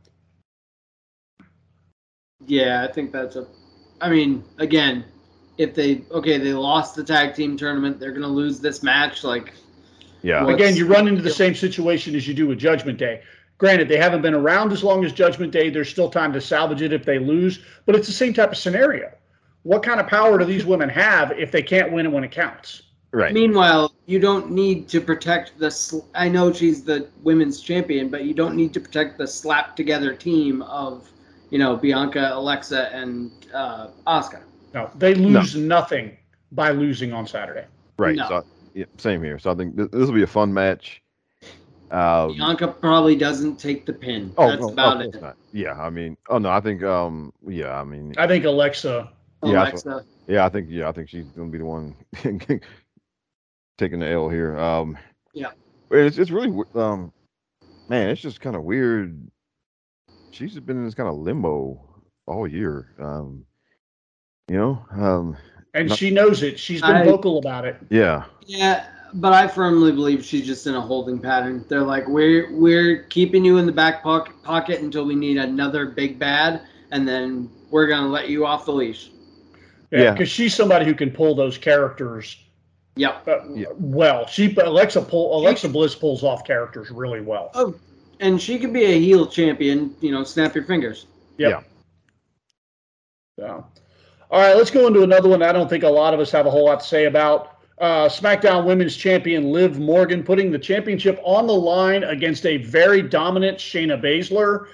Yeah, I think that's a. I mean, again, if they okay, they lost the tag team tournament, they're gonna lose this match. Like, Yeah, What? Again, you run into the same situation as you do with Judgment Day. Granted, they haven't been around as long as Judgment Day. There's still time to salvage it if they lose, but it's the same type of scenario. What kind of power do these women have if they can't win it when it counts? right. meanwhile, you don't need to protect the. Sl- I know she's the women's champion, but you don't need to protect the slapped together team of, you know, Bianca, Alexa, and uh, Asuka. No, they lose nothing by losing on Saturday. Right. No. So yeah, same here. So I think this, this will be a fun match. Um, Bianca probably doesn't take the pin. oh, That's no, about of course it. not. Yeah, I mean, oh no, I think, um, yeah, I mean, I think Alexa. Yeah, that's Alexa. yeah, I think, yeah, I think she's gonna be the one taking the L here. Um, Yeah. it's it's really w- um, man, it's just kind of weird. She's just been in this kind of limbo all year. Um, you know, um, And Not- she knows it. She's been I- vocal about it. yeah, Yeah, but I firmly believe she's just in a holding pattern. They're like, we're we're keeping you in the back pocket, pocket until we need another big bad, and then we're gonna let you off the leash. Yeah, Yeah. because she's somebody who can pull those characters Yep. uh, Yeah. well. She Alexa pull Alexa Bliss pulls off characters really well. Oh, and she could be a heel champion. You know, snap your fingers. Yep. yeah. So, all right, let's go into another one I don't think a lot of us have a whole lot to say about. Uh, SmackDown Women's Champion Liv Morgan putting the championship on the line against a very dominant Shayna Baszler.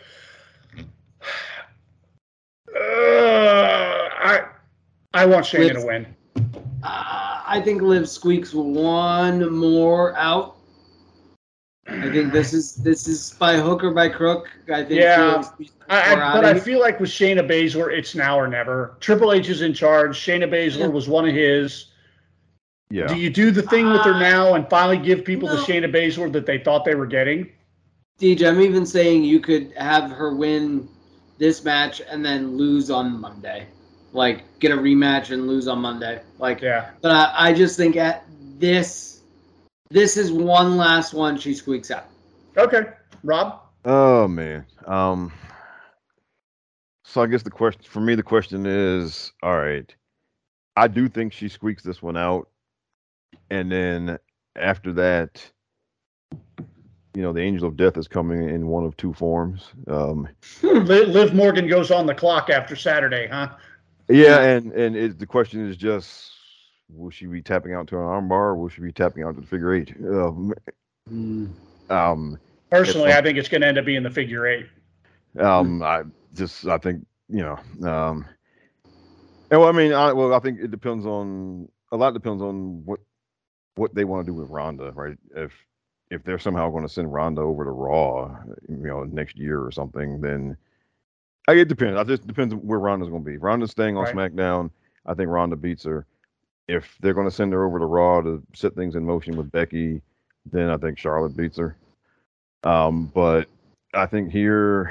Uh, I I want Shayna Liv- to win. Uh, I think Liv squeaks one more out. I think this is this is by hook or by crook. I think. Yeah. she'll squeeze I, more I, out but of I it. feel like with Shayna Baszler, it's now or never. Triple H is in charge. Shayna Baszler Yeah. was one of his. Yeah. Do you do the thing with her Uh, now and finally give people the no. Shayna Baszler that they thought they were getting? D J, I'm even saying you could have her win this match and then lose on Monday. Like, get a rematch and lose on Monday. Like, Yeah. but I, I just think at this, this is one last one she squeaks out. Okay, Rob. Oh man. Um. So I guess the question for me, the question is, all right. I do think she squeaks this one out, and then after that, you know, the Angel of Death is coming in one of two forms. Um, Liv, Liv Morgan goes on the clock after Saturday, huh? yeah, and and it, the question is just, will she be tapping out to an armbar, or will she be tapping out to the figure eight? Um, Mm. um, Personally, it's, I think it's going to end up being the figure eight. um, I just I think you know, um, and well, I mean, I, well, I think it depends on a lot depends on what what they want to do with Ronda, right? If if they're somehow going to send Ronda over to Raw, you know, next year or something, then I, it depends. I just depends on where Ronda's going to be. If Ronda's staying on Right. SmackDown, I think Ronda beats her. If they're going to send her over to Raw to set things in motion with Becky, then I think Charlotte beats her. Um, but I think here,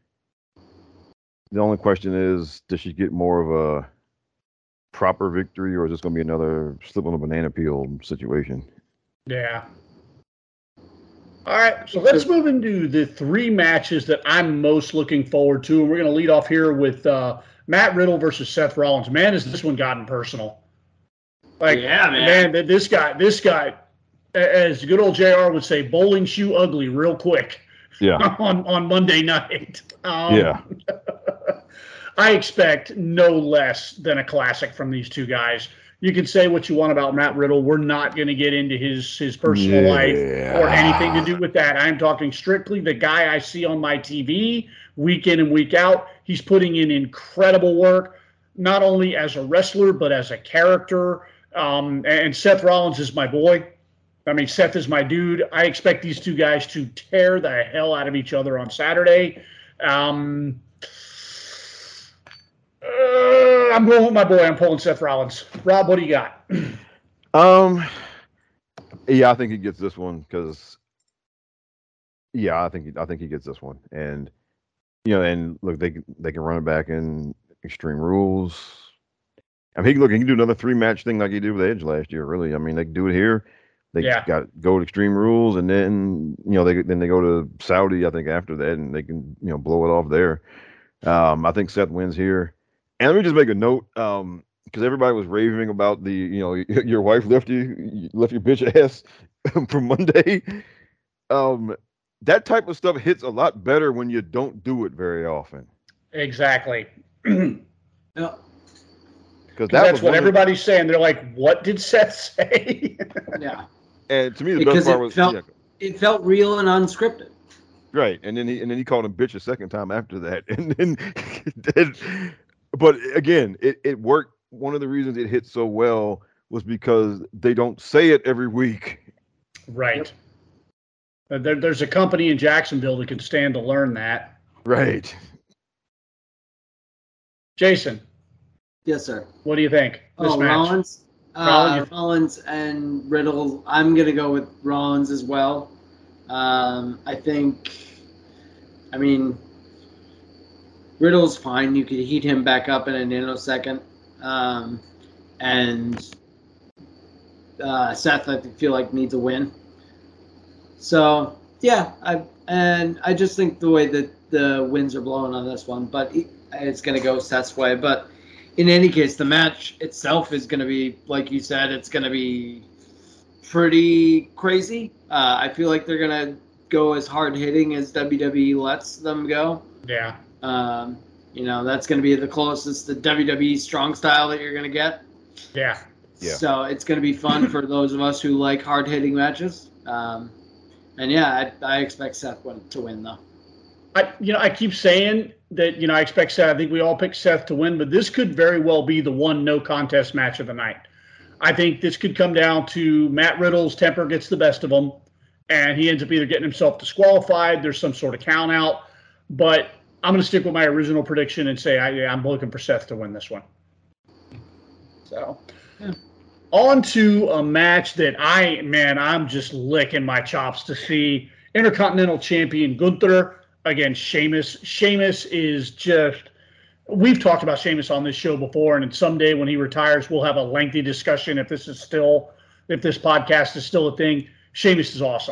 the only question is, does she get more of a proper victory, or is this going to be another slip on a banana peel situation? Yeah. All right, so let's move into the three matches that I'm most looking forward to, and we're going to lead off here with uh, Matt Riddle versus Seth Rollins. Man, has this one gotten personal? Like, Yeah, man. man, this guy, this guy, as good old J R would say, bowling shoe ugly real quick. Yeah. on on Monday night. Um, Yeah. I expect no less than a classic from these two guys. You can say what you want about Matt Riddle. We're not going to get into his his personal Yeah. life or anything to do with that. I'm talking strictly the guy I see on my T V week in and week out. He's putting in incredible work, not only as a wrestler, but as a character. Um, and Seth Rollins is my boy. I mean, Seth is my dude. I expect these two guys to tear the hell out of each other on Saturday. Um, uh, I'm going with my boy. I'm pulling Seth Rollins. Rob, what do you got? Um, yeah, I think he gets this one because, yeah, I think he, I think he gets this one, and you know, and look, they they can run it back in Extreme Rules. I mean, he, look, he can do another three match thing like he did with Edge last year. Really, I mean, they can do it here. They Yeah. got go to Extreme Rules, and then you know they then they go to Saudi. I think after that, and they can you know blow it off there. Um, I think Seth wins here. And let me just make a note, um, because everybody was raving about the you know your wife left you left your bitch ass for Monday. Um, that type of stuff hits a lot better when you don't do it very often. Exactly. Yeah. Because that that's what one of- everybody's saying. They're like, "What did Seth say?" Yeah. And to me, the Because best part it was felt- yeah, It felt real and unscripted. right, and then he and then he called him bitch a second time after that, and then, then but again, it it worked. One of the reasons it hit so well was because they don't say it every week. Right. Uh, There, there's a company in Jacksonville that can stand to learn that. Right. Jason, Yes, sir. what do you think? This Oh, match. Rollins. Uh, Rollins. Rollins and Riddle. I'm gonna go with Rollins as well. Um, I think. I mean, Riddle's fine. You could heat him back up in a nanosecond, um, and uh, Seth, I feel like needs a win. So yeah, I and I just think the way that the winds are blowing on this one, but it, it's gonna go Seth's way. But in any case, the match itself is going to be, like you said, it's going to be pretty crazy. Uh, I feel like they're going to go as hard hitting as W W E lets them go. Yeah. Um, you know, that's going to be the closest to W W E strong style that you're going to get. Yeah. Yeah. So it's going to be fun for those of us who like hard hitting matches. Um, and yeah, I, I expect Seth win, to win though. I, you know, I keep saying that, you know, I expect Seth. I think we all pick Seth to win, but this could very well be the one no contest match of the night. I think this could come down to Matt Riddle's temper gets the best of him, and he ends up either getting himself disqualified, there's some sort of count out, but I'm going to stick with my original prediction and say I, I'm looking for Seth to win this one. So, Yeah. On to a match that I, man, I'm just licking my chops to see. Intercontinental Champion Gunther against Sheamus. Sheamus is just, we've talked about Sheamus on this show before, and someday when he retires, we'll have a lengthy discussion if this is still, if this podcast is still a thing. Sheamus is awesome.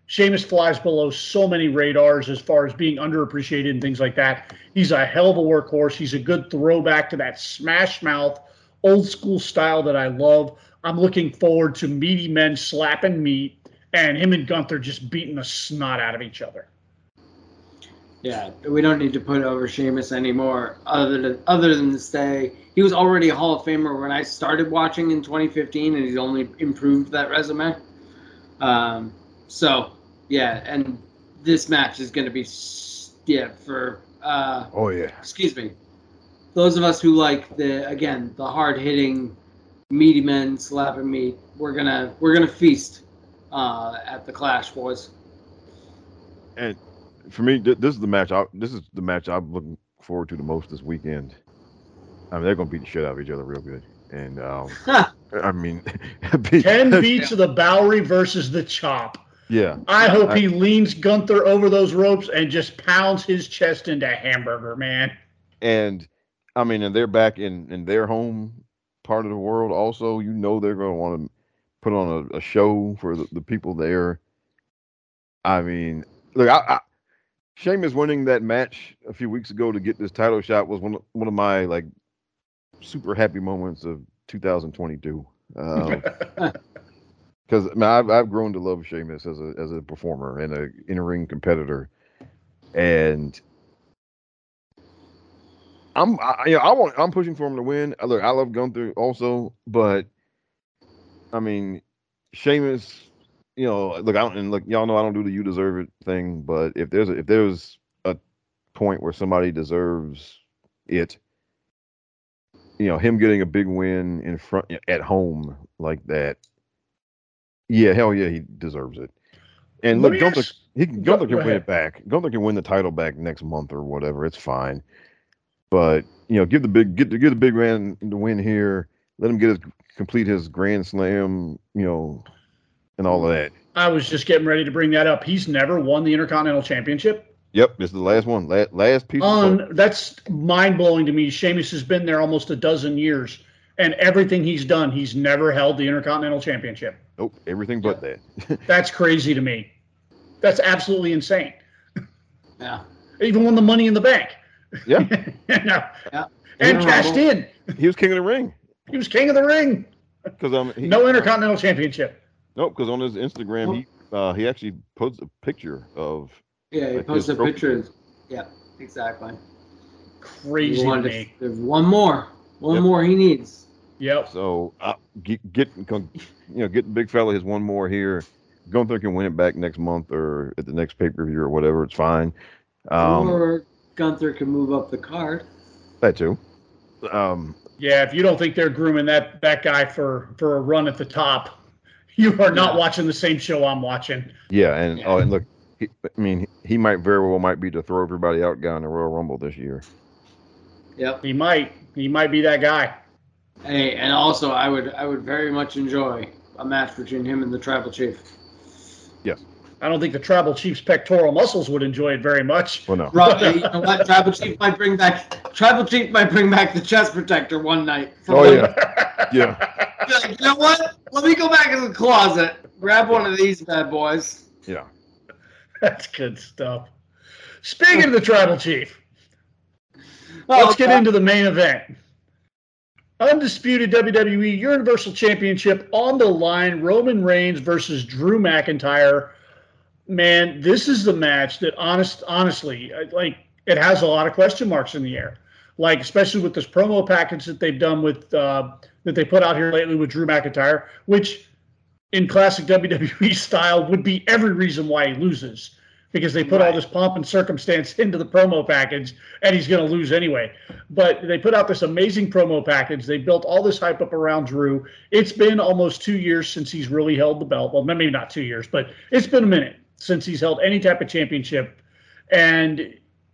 Sheamus flies below so many radars as far as being underappreciated and things like that. He's a hell of a workhorse. He's a good throwback to that smash mouth, old school style that I love. I'm looking forward to meaty men slapping meat and him and Gunther just beating the snot out of each other. Yeah, we don't need to put over Sheamus anymore other than, other than to say he was already a Hall of Famer when I started watching in twenty fifteen, and he's only improved that resume. Um, so, yeah, and this match is going to be, yeah, for, uh, Oh, yeah. excuse me, those of us who like the, again, the hard-hitting, meaty men slapping meat, we're going to we're gonna feast uh, at the Clash, boys. And for me, th- this is the match. I, this is the match I'm looking forward to the most this weekend. I mean, they're going to beat the shit out of each other real good. And, um, I mean, ten beats of the Bowery versus the Chop. Yeah. I hope I, he leans Gunther over those ropes and just pounds his chest into a hamburger, man. And, I mean, and they're back in, in their home part of the world also. You know they're going to want to put on a, a show for the, the people there. I mean, look, I, I Sheamus winning that match a few weeks ago to get this title shot was one of, one of my, like, super happy moments of two thousand twenty-two. Because um, I mean, I've I've grown to love Sheamus as a as a performer and a in ring competitor, and I'm I, you know, I want I'm pushing for him to win. Look, I love Gunther also, but I mean Sheamus. You know, look, I don't, and look, y'all know I don't do the "you deserve it" thing, but if there's a, if there's a point where somebody deserves it, you know, him getting a big win in front at home like that, yeah, hell yeah, he deserves it. And Let look, me Gunther, ask- he can, Go- Gunther can go win ahead. it back. Gunther can win the title back next month or whatever. It's fine. But you know, give the big get the get the big man the win here. Let him get his complete his Grand Slam, you know, and all of that. I was just getting ready to bring that up. He's never won the Intercontinental Championship. Yep, this is the last one. Last, last piece. of Un, that's mind-blowing to me. Sheamus has been there almost a dozen years, and everything he's done, he's never held the Intercontinental Championship. Nope, everything but that. That's crazy to me. That's absolutely insane. Yeah. Even won the Money in the Bank. Yeah, No. Yeah. And Yeah. cashed in. he was king of the ring. He was king of the ring. Because um, he, No Intercontinental Championship. Nope, because on his Instagram, he uh, he actually posts a picture of. Yeah, he Like posted his trophy. pictures. Yeah, exactly. Crazy He to wanted me. to- there's one more. One Yep. more he needs. Yep. So uh, get get you know get the big fella his one more here. Gunther can win it back next month or at the next pay per view or whatever. It's fine. Um, or Gunther can move up the card. that too. Um, Yeah, if you don't think they're grooming that, that guy for, for a run at the top, you are not Yeah. watching the same show I'm watching. yeah, and Yeah. oh, and look, he, I mean, he might very well might be the throw everybody out guy in the Royal Rumble this year. Yep. He might. He might be that guy. Hey, and also I would I would very much enjoy a match between him and the Tribal Chief. Yes. I don't think the Tribal Chief's pectoral muscles would enjoy it very much. Well, no. Rob, you know what? Tribal Chief might bring back Tribal Chief might bring back the chest protector one night. for Oh one- yeah, yeah, Be like, you know what? Let me go back in the closet, grab one of these bad boys. yeah. That's good stuff. Speaking of the Tribal Chief, Oh, let's get God. into the main event. Undisputed W W E Universal Championship on the line. Roman Reigns versus Drew McIntyre. Man, this is the match that honest, honestly, I- like it has a lot of question marks in the air. Like especially with this promo package that they've done with uh, that they put out here lately with Drew McIntyre, which in classic W W E style would be every reason why he loses. Because they put all Right. this pomp and circumstance into the promo package, and he's going to lose anyway. But they put out this amazing promo package. They built all this hype up around Drew. It's been almost two years since he's really held the belt. Well, maybe not two years, but it's been a minute since he's held any type of championship. And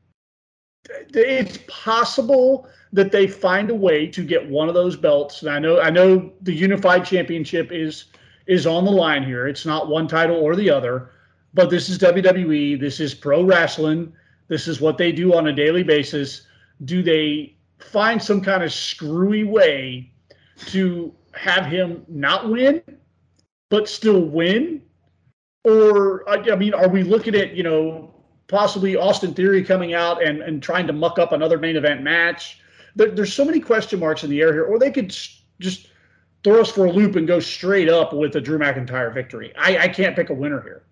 it's possible that they find a way to get one of those belts. And I know, I know the Unified Championship is is on the line here. It's not one title or the other. But this is W W E. This is pro wrestling. This is what they do on a daily basis. Do they find some kind of screwy way to have him not win, but still win? Or, I mean, are we looking at, you know, possibly Austin Theory coming out and, and trying to muck up another main event match? There, there's so many question marks in the air here. Or they could just throw us for a loop and go straight up with a Drew McIntyre victory. I, I can't pick a winner here.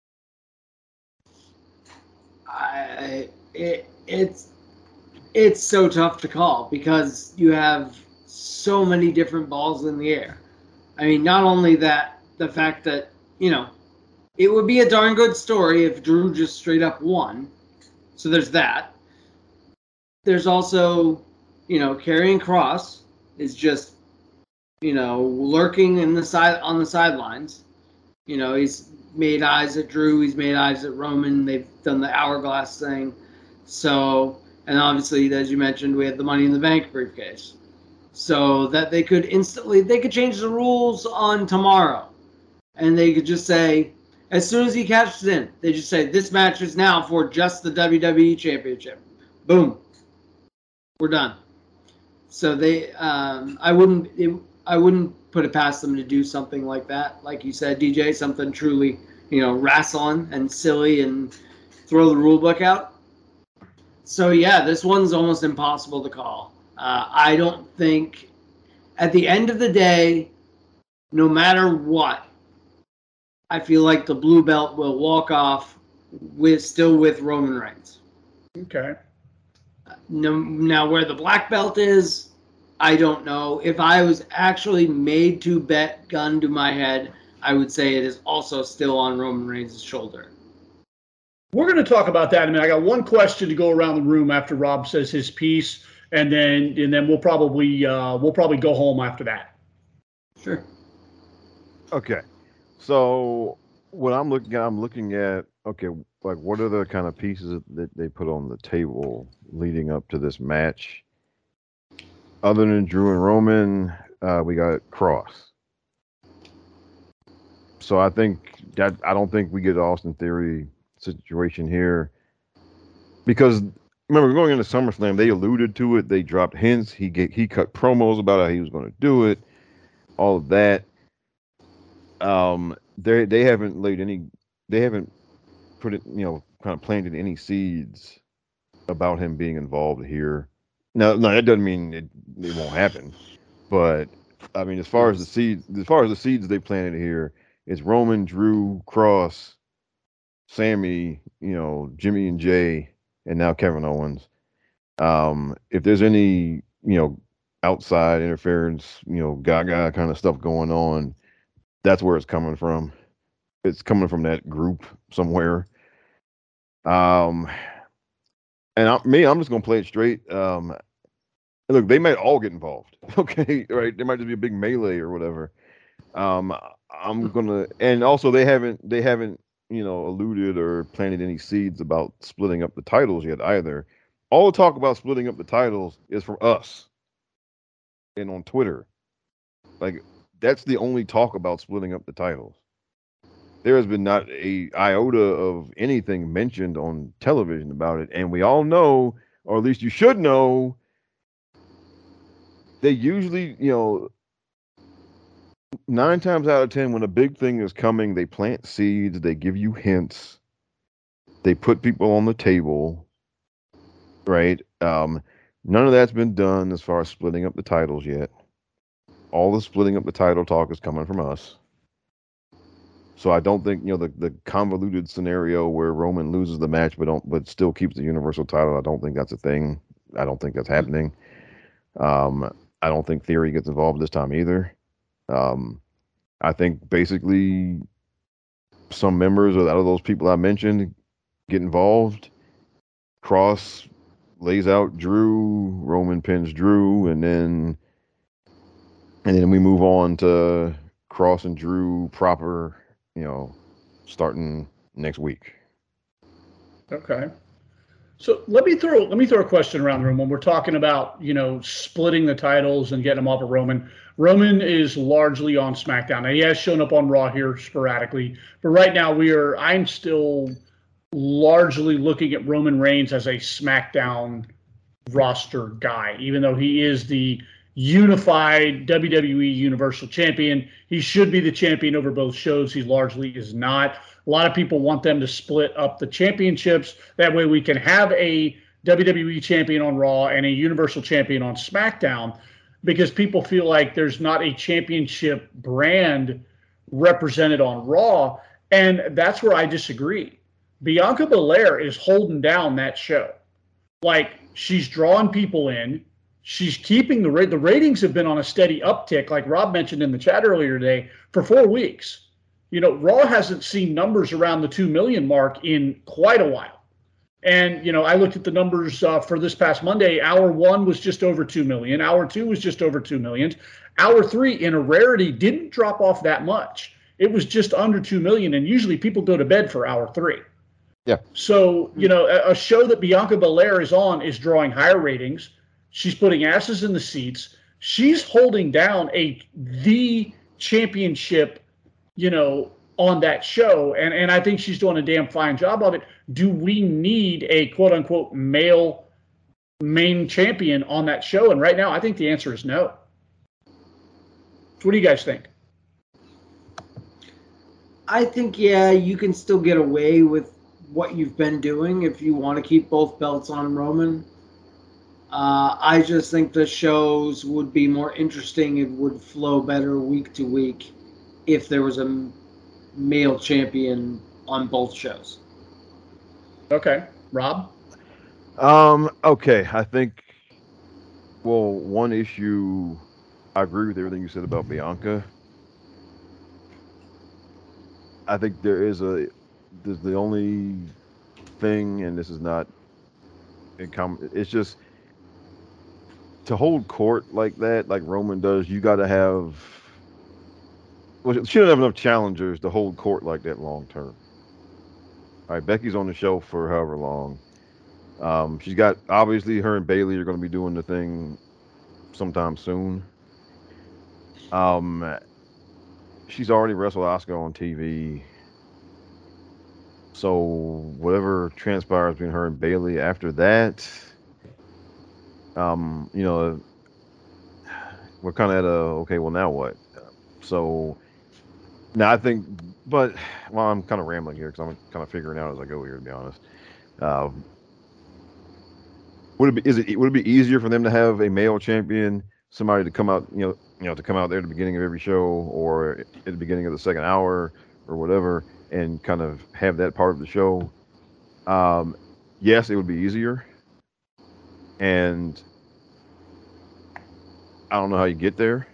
I, it, it's it's so tough to call because you have so many different balls in the air. I mean, not only that, the fact that, you know, it would be a darn good story if Drew just straight up won. So there's that. There's also, you know, Karrion Kross is just, you know, lurking in the side on the sidelines. You know, he's made eyes at Drew. He's made eyes at Roman. They've done the hourglass thing. So, and obviously, as you mentioned, we had the Money in the Bank briefcase. So that they could instantly, they could change the rules on tomorrow. And they could just say, as soon as he cashes in, they just say, this match is now for just the W W E Championship. Boom. We're done. So they, um, I wouldn't, it, I wouldn't put it past them to do something like that. Like you said, D J, something truly, you know, wrestling and silly and throw the rule book out. So yeah, this one's almost impossible to call. Uh, I don't think, at the end of the day, no matter what, I feel like the blue belt will walk off with still with Roman Reigns. Okay. No, now where the black belt is, I don't know. If I was actually made to bet, gun to my head, I would say it is also still on Roman Reigns' shoulder. We're going to talk about that in a minute. I got one question to go around the room after Rob says his piece, and then and then we'll probably uh, we'll probably go home after that. Sure. Okay. So what I'm looking at, I'm looking at, okay, like what are the kind of pieces that they put on the table leading up to this match? Other than Drew and Roman, uh, we got Kross. So I think that I don't think we get an Austin Theory situation here because remember going into SummerSlam, they alluded to it. They dropped hints. He get, he cut promos about how he was going to do it. All of that. Um, they they haven't laid any, they haven't put it, you know, kind of planted any seeds about him being involved here. No, no, that doesn't mean it, it won't happen. But I mean, as far as the seeds, as far as the seeds they planted here, it's Roman, Drew, Kross, Sammy, you know, Jimmy and Jay, and now Kevin Owens. Um, if there's any, you know, outside interference, you know, gaga kind of stuff going on, that's where it's coming from. It's coming from that group somewhere. Um, and I, me, I'm just gonna play it straight. Um, look, they might all get involved. Okay, right? There might just be a big melee or whatever. Um, I'm gonna, and also they haven't, they haven't, you know, alluded or planted any seeds about splitting up the titles yet either. All the talk about splitting up the titles is from us and on Twitter. Like, that's the only talk about splitting up the titles. There has been not a iota of anything mentioned on television about it. And we all know, or at least you should know, they usually, you know, nine times out of ten, when a big thing is coming, they plant seeds, they give you hints, they put people on the table, right? Um, none of that's been done as far as splitting up the titles yet. All the splitting up the title talk is coming from us. So I don't think, you know, the, the convoluted scenario where Roman loses the match but don't but still keeps the Universal title, I don't think that's a thing. I don't think that's happening. Um, I don't think Theory gets involved this time either. Um, I think basically some members of, out of those people I mentioned get involved. Kross lays out Drew, Roman pins Drew, and then and then we move on to Kross and Drew proper, you know, starting next week. Okay. So let me throw let me throw a question around the room when we're talking about, you know, splitting the titles and getting them off of Roman. Roman is largely on SmackDown. Now, he has shown up on Raw here sporadically, but right now we are I'm still largely looking at Roman Reigns as a SmackDown roster guy, even though he is the unified W W E Universal Champion. He should be the champion over both shows. He largely is not. A lot of people want them to split up the championships. That way we can have a W W E champion on Raw and a Universal champion on SmackDown, because people feel like there's not a championship brand represented on Raw. And that's where I disagree. Bianca Belair is holding down that show. Like, she's drawing people in. She's keeping the rate. The ratings have been on a steady uptick, like Rob mentioned in the chat earlier today, for four weeks. You know, Raw hasn't seen numbers around the two million mark in quite a while. And, you know, I looked at the numbers uh, for this past Monday. Hour one was just over two million. Hour two was just over two million. Hour three, in a rarity, didn't drop off that much. It was just under two million. And usually people go to bed for hour three. Yeah. So, you know, a, a show that Bianca Belair is on is drawing higher ratings. She's putting asses in the seats. She's holding down a the championship, you know, on that show. And, and I think she's doing a damn fine job of it. Do we need a quote unquote male main champion on that show? And right now, I think the answer is no. What do you guys think? I think, yeah, you can still get away with what you've been doing if you want to keep both belts on Roman. Uh, I just think the shows would be more interesting. It would flow better week to week if there was a male champion on both shows. Okay. Rob? Um, okay, I think, well, one issue, I agree with everything you said about Bianca. I think there is a, there's the only thing, and this is not, in com- it's just, to hold court like that, like Roman does, you got to have, well, she doesn't have enough challengers to hold court like that long term. All right, Becky's on the show for however long. Um, she's got, obviously, her and Bayley are going to be doing the thing sometime soon. Um, she's already wrestled Asuka on T V. So whatever transpires between her and Bayley after that, um, you know, we're kind of at a, okay, well, now what? So now I think, but, well, I'm kind of rambling here because I'm kind of figuring out as I go here, to be honest. Um, would it be, is it, would it be easier for them to have a male champion, somebody to come out, you know, you know, to come out there at the beginning of every show or at the beginning of the second hour or whatever, and kind of have that part of the show? Um, yes, it would be easier. And I don't know how you get there.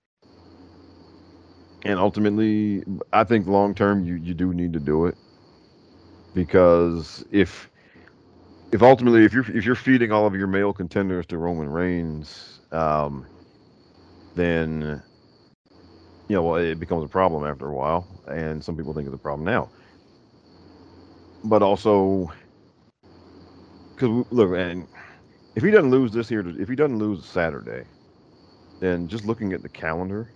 And ultimately, I think long term, you, you do need to do it, because if if ultimately if you're if you're feeding all of your male contenders to Roman Reigns, um, then you know, well, it becomes a problem after a while, and some people think it's a problem now. But also, because look, and if he doesn't lose this here, if he doesn't lose Saturday, then just looking at the calendar,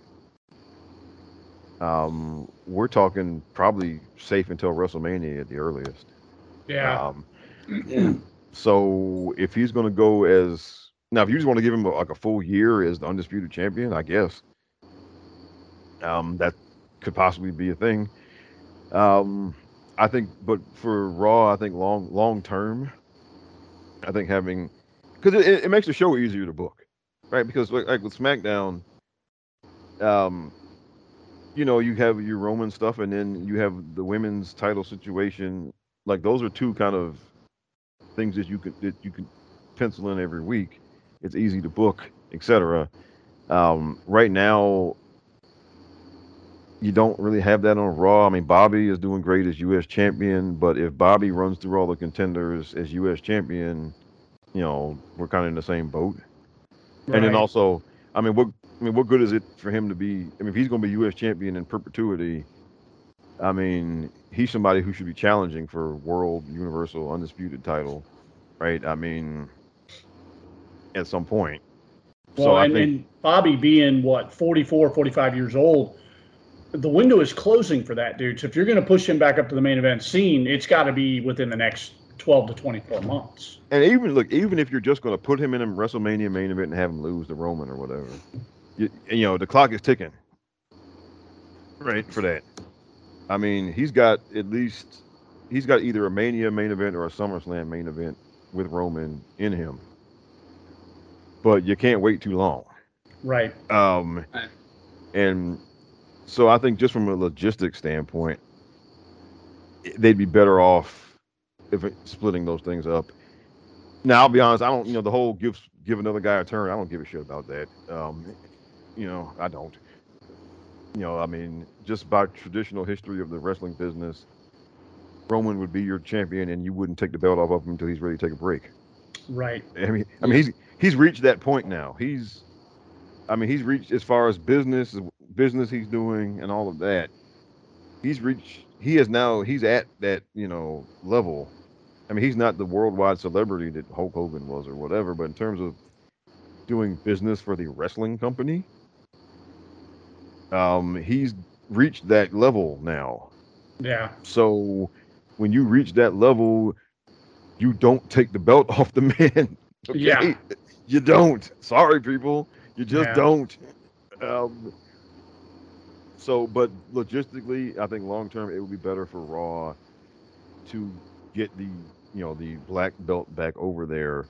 um, we're talking probably safe until WrestleMania at the earliest. Yeah. Um, yeah. So if he's going to go as now, if you just want to give him like a full year as the undisputed champion, I guess um, that could possibly be a thing. Um, I think, but for Raw, I think long long term, I think having, because it, it makes the show easier to book, right? Because like, like with SmackDown, um, you know, you have your Roman stuff, and then you have the women's title situation. Like those are two kind of things that you could that you could pencil in every week. It's easy to book, et cetera. Um, right now, you don't really have that on Raw. I mean, Bobby is doing great as U S champion, but if Bobby runs through all the contenders as U S champion, you know, we're kind of in the same boat. Right. And then also, I mean, what I mean, what good is it for him to be? I mean, if he's going to be U S champion in perpetuity, I mean, he's somebody who should be challenging for World, Universal, Undisputed title, right? I mean, at some point. Well, so and, I think, and Bobby being, what, forty-four, forty-five years old, the window is closing for that dude. So if you're going to push him back up to the main event scene, it's got to be within the next twelve to twenty-four months. And even look, even if you're just going to put him in a WrestleMania main event and have him lose to Roman or whatever, you, you know, the clock is ticking. Right, for that. I mean, he's got at least, he's got either a Mania main event or a SummerSlam main event with Roman in him. But you can't wait too long. Right. Um, right. And so I think just from a logistics standpoint, they'd be better off if it, splitting those things up. Now, I'll be honest, I don't, you know, the whole give give another guy a turn, I don't give a shit about that. Um, you know, I don't. You know, I mean, just by traditional history of the wrestling business, Roman would be your champion, and you wouldn't take the belt off of him until he's ready to take a break. Right. I mean, I mean, he's he's reached that point now. He's, I mean, he's reached as far as business, business he's doing, and all of that. He's reached. He is now. He's at that, you know, level. I mean, he's not the worldwide celebrity that Hulk Hogan was or whatever, but in terms of doing business for the wrestling company, um, he's reached that level now. Yeah. So when you reach that level, you don't take the belt off the man. Okay? Yeah. You don't. Sorry, people. You just Yeah. don't. Um, so, but logistically, I think long term it would be better for Raw to get the, you know, the black belt back over there,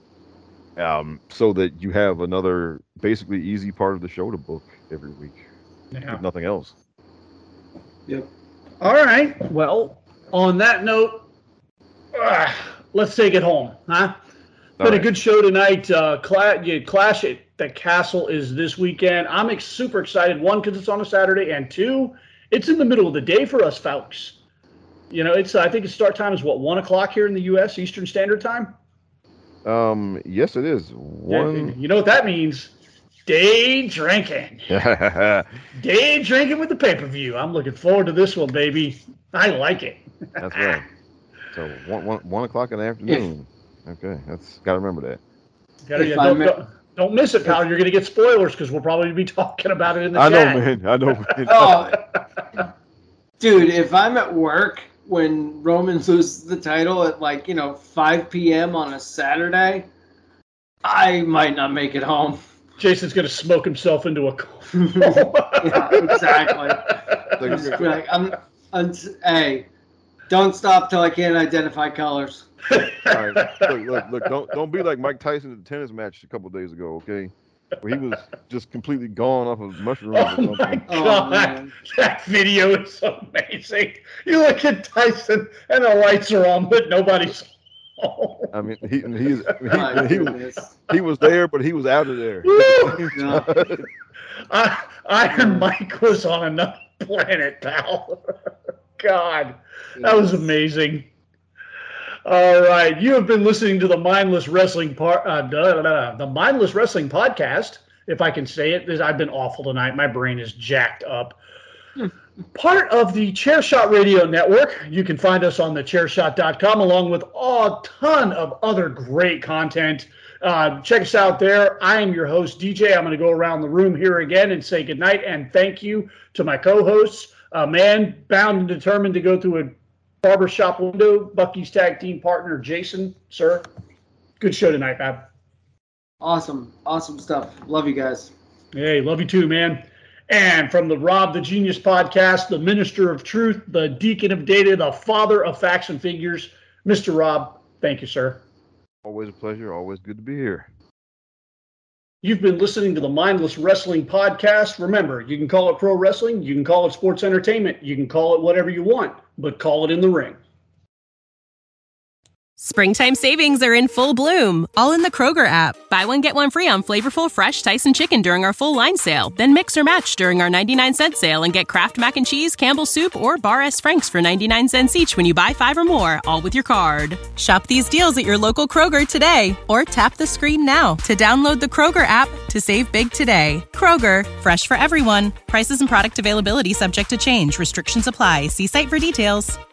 um, so that you have another basically easy part of the show to book every week. Yeah. If nothing else. Yep. All right. Well, on that note, uh, let's take it home, huh? All Been right. a good show tonight. Uh, Cla- yeah, Clash at the Castle is this weekend. I'm ex- super excited. One, because it's on a Saturday, and two, it's in the middle of the day for us, folks. You know, it's I think its start time is what, one o'clock here in the U S Eastern Standard Time. Um, yes, it is. One. Yeah, you know what that means? Day drinking. Day drinking with the pay-per-view. I'm looking forward to this one, baby. I like it. That's right. So one, one, one o'clock in the afternoon. Okay, that's got to remember that. Gotta, If yeah, I don't, may- don't, don't miss it, pal. You're going to get spoilers because we'll probably be talking about it in the I know, chat. man. I know. Man. Oh, dude, if I'm at work when Roman loses the title at like, you know, five p.m. on a Saturday, I might not make it home. Jason's going to smoke himself into a coma. Yeah, exactly. Just be like, I'm, I'm, hey, don't stop till I can't identify colors. All right, look, look, look, don't don't be like Mike Tyson at the tennis match a couple of days ago, okay? Where he was just completely gone off of mushrooms or Oh something. my Oh, God, man. that video is amazing. You look at Tyson and the lights are on, but nobody's home. I mean, he he's My he, he, was, goodness. he was there, but he was out of there. Woo! Yeah. I, Iron Mike was on another planet, pal. God, that was amazing. All right, you have been listening to the Mindless Wrestling part, uh, da, da, da, the Mindless Wrestling podcast. If I can say it, I've been awful tonight. My brain is jacked up. Part of the Chairshot Radio Network. You can find us on the chairshot dot com along with a ton of other great content. Uh, check us out there. I am your host, D J. I'm going to go around the room here again and say goodnight and thank you to my co-hosts. A man bound and determined to go through a barbershop window, Bucky's tag team partner, Jason. Sir, good show tonight, Bob. Awesome. Awesome stuff. Love you guys. Hey, love you too, man. And from the Rob the Genius podcast, the minister of truth, the deacon of data, the father of facts and figures, Mister Rob, thank you, sir. Always a pleasure. Always good to be here. You've been listening to the Mindless Wrestling podcast. Remember, you can call it pro wrestling, you can call it sports entertainment, you can call it whatever you want, but call it in the ring. Springtime savings are in full bloom, all in the Kroger app. Buy one, get one free on flavorful, fresh Tyson chicken during our full line sale. Then mix or match during our ninety-nine cent sale and get Kraft Mac and Cheese, Campbell's Soup, or Bar S. Frank's for ninety-nine cents each when you buy five or more, all with your card. Shop these deals at your local Kroger today, or tap the screen now to download the Kroger app to save big today. Kroger, fresh for everyone. Prices and product availability subject to change. Restrictions apply. See site for details.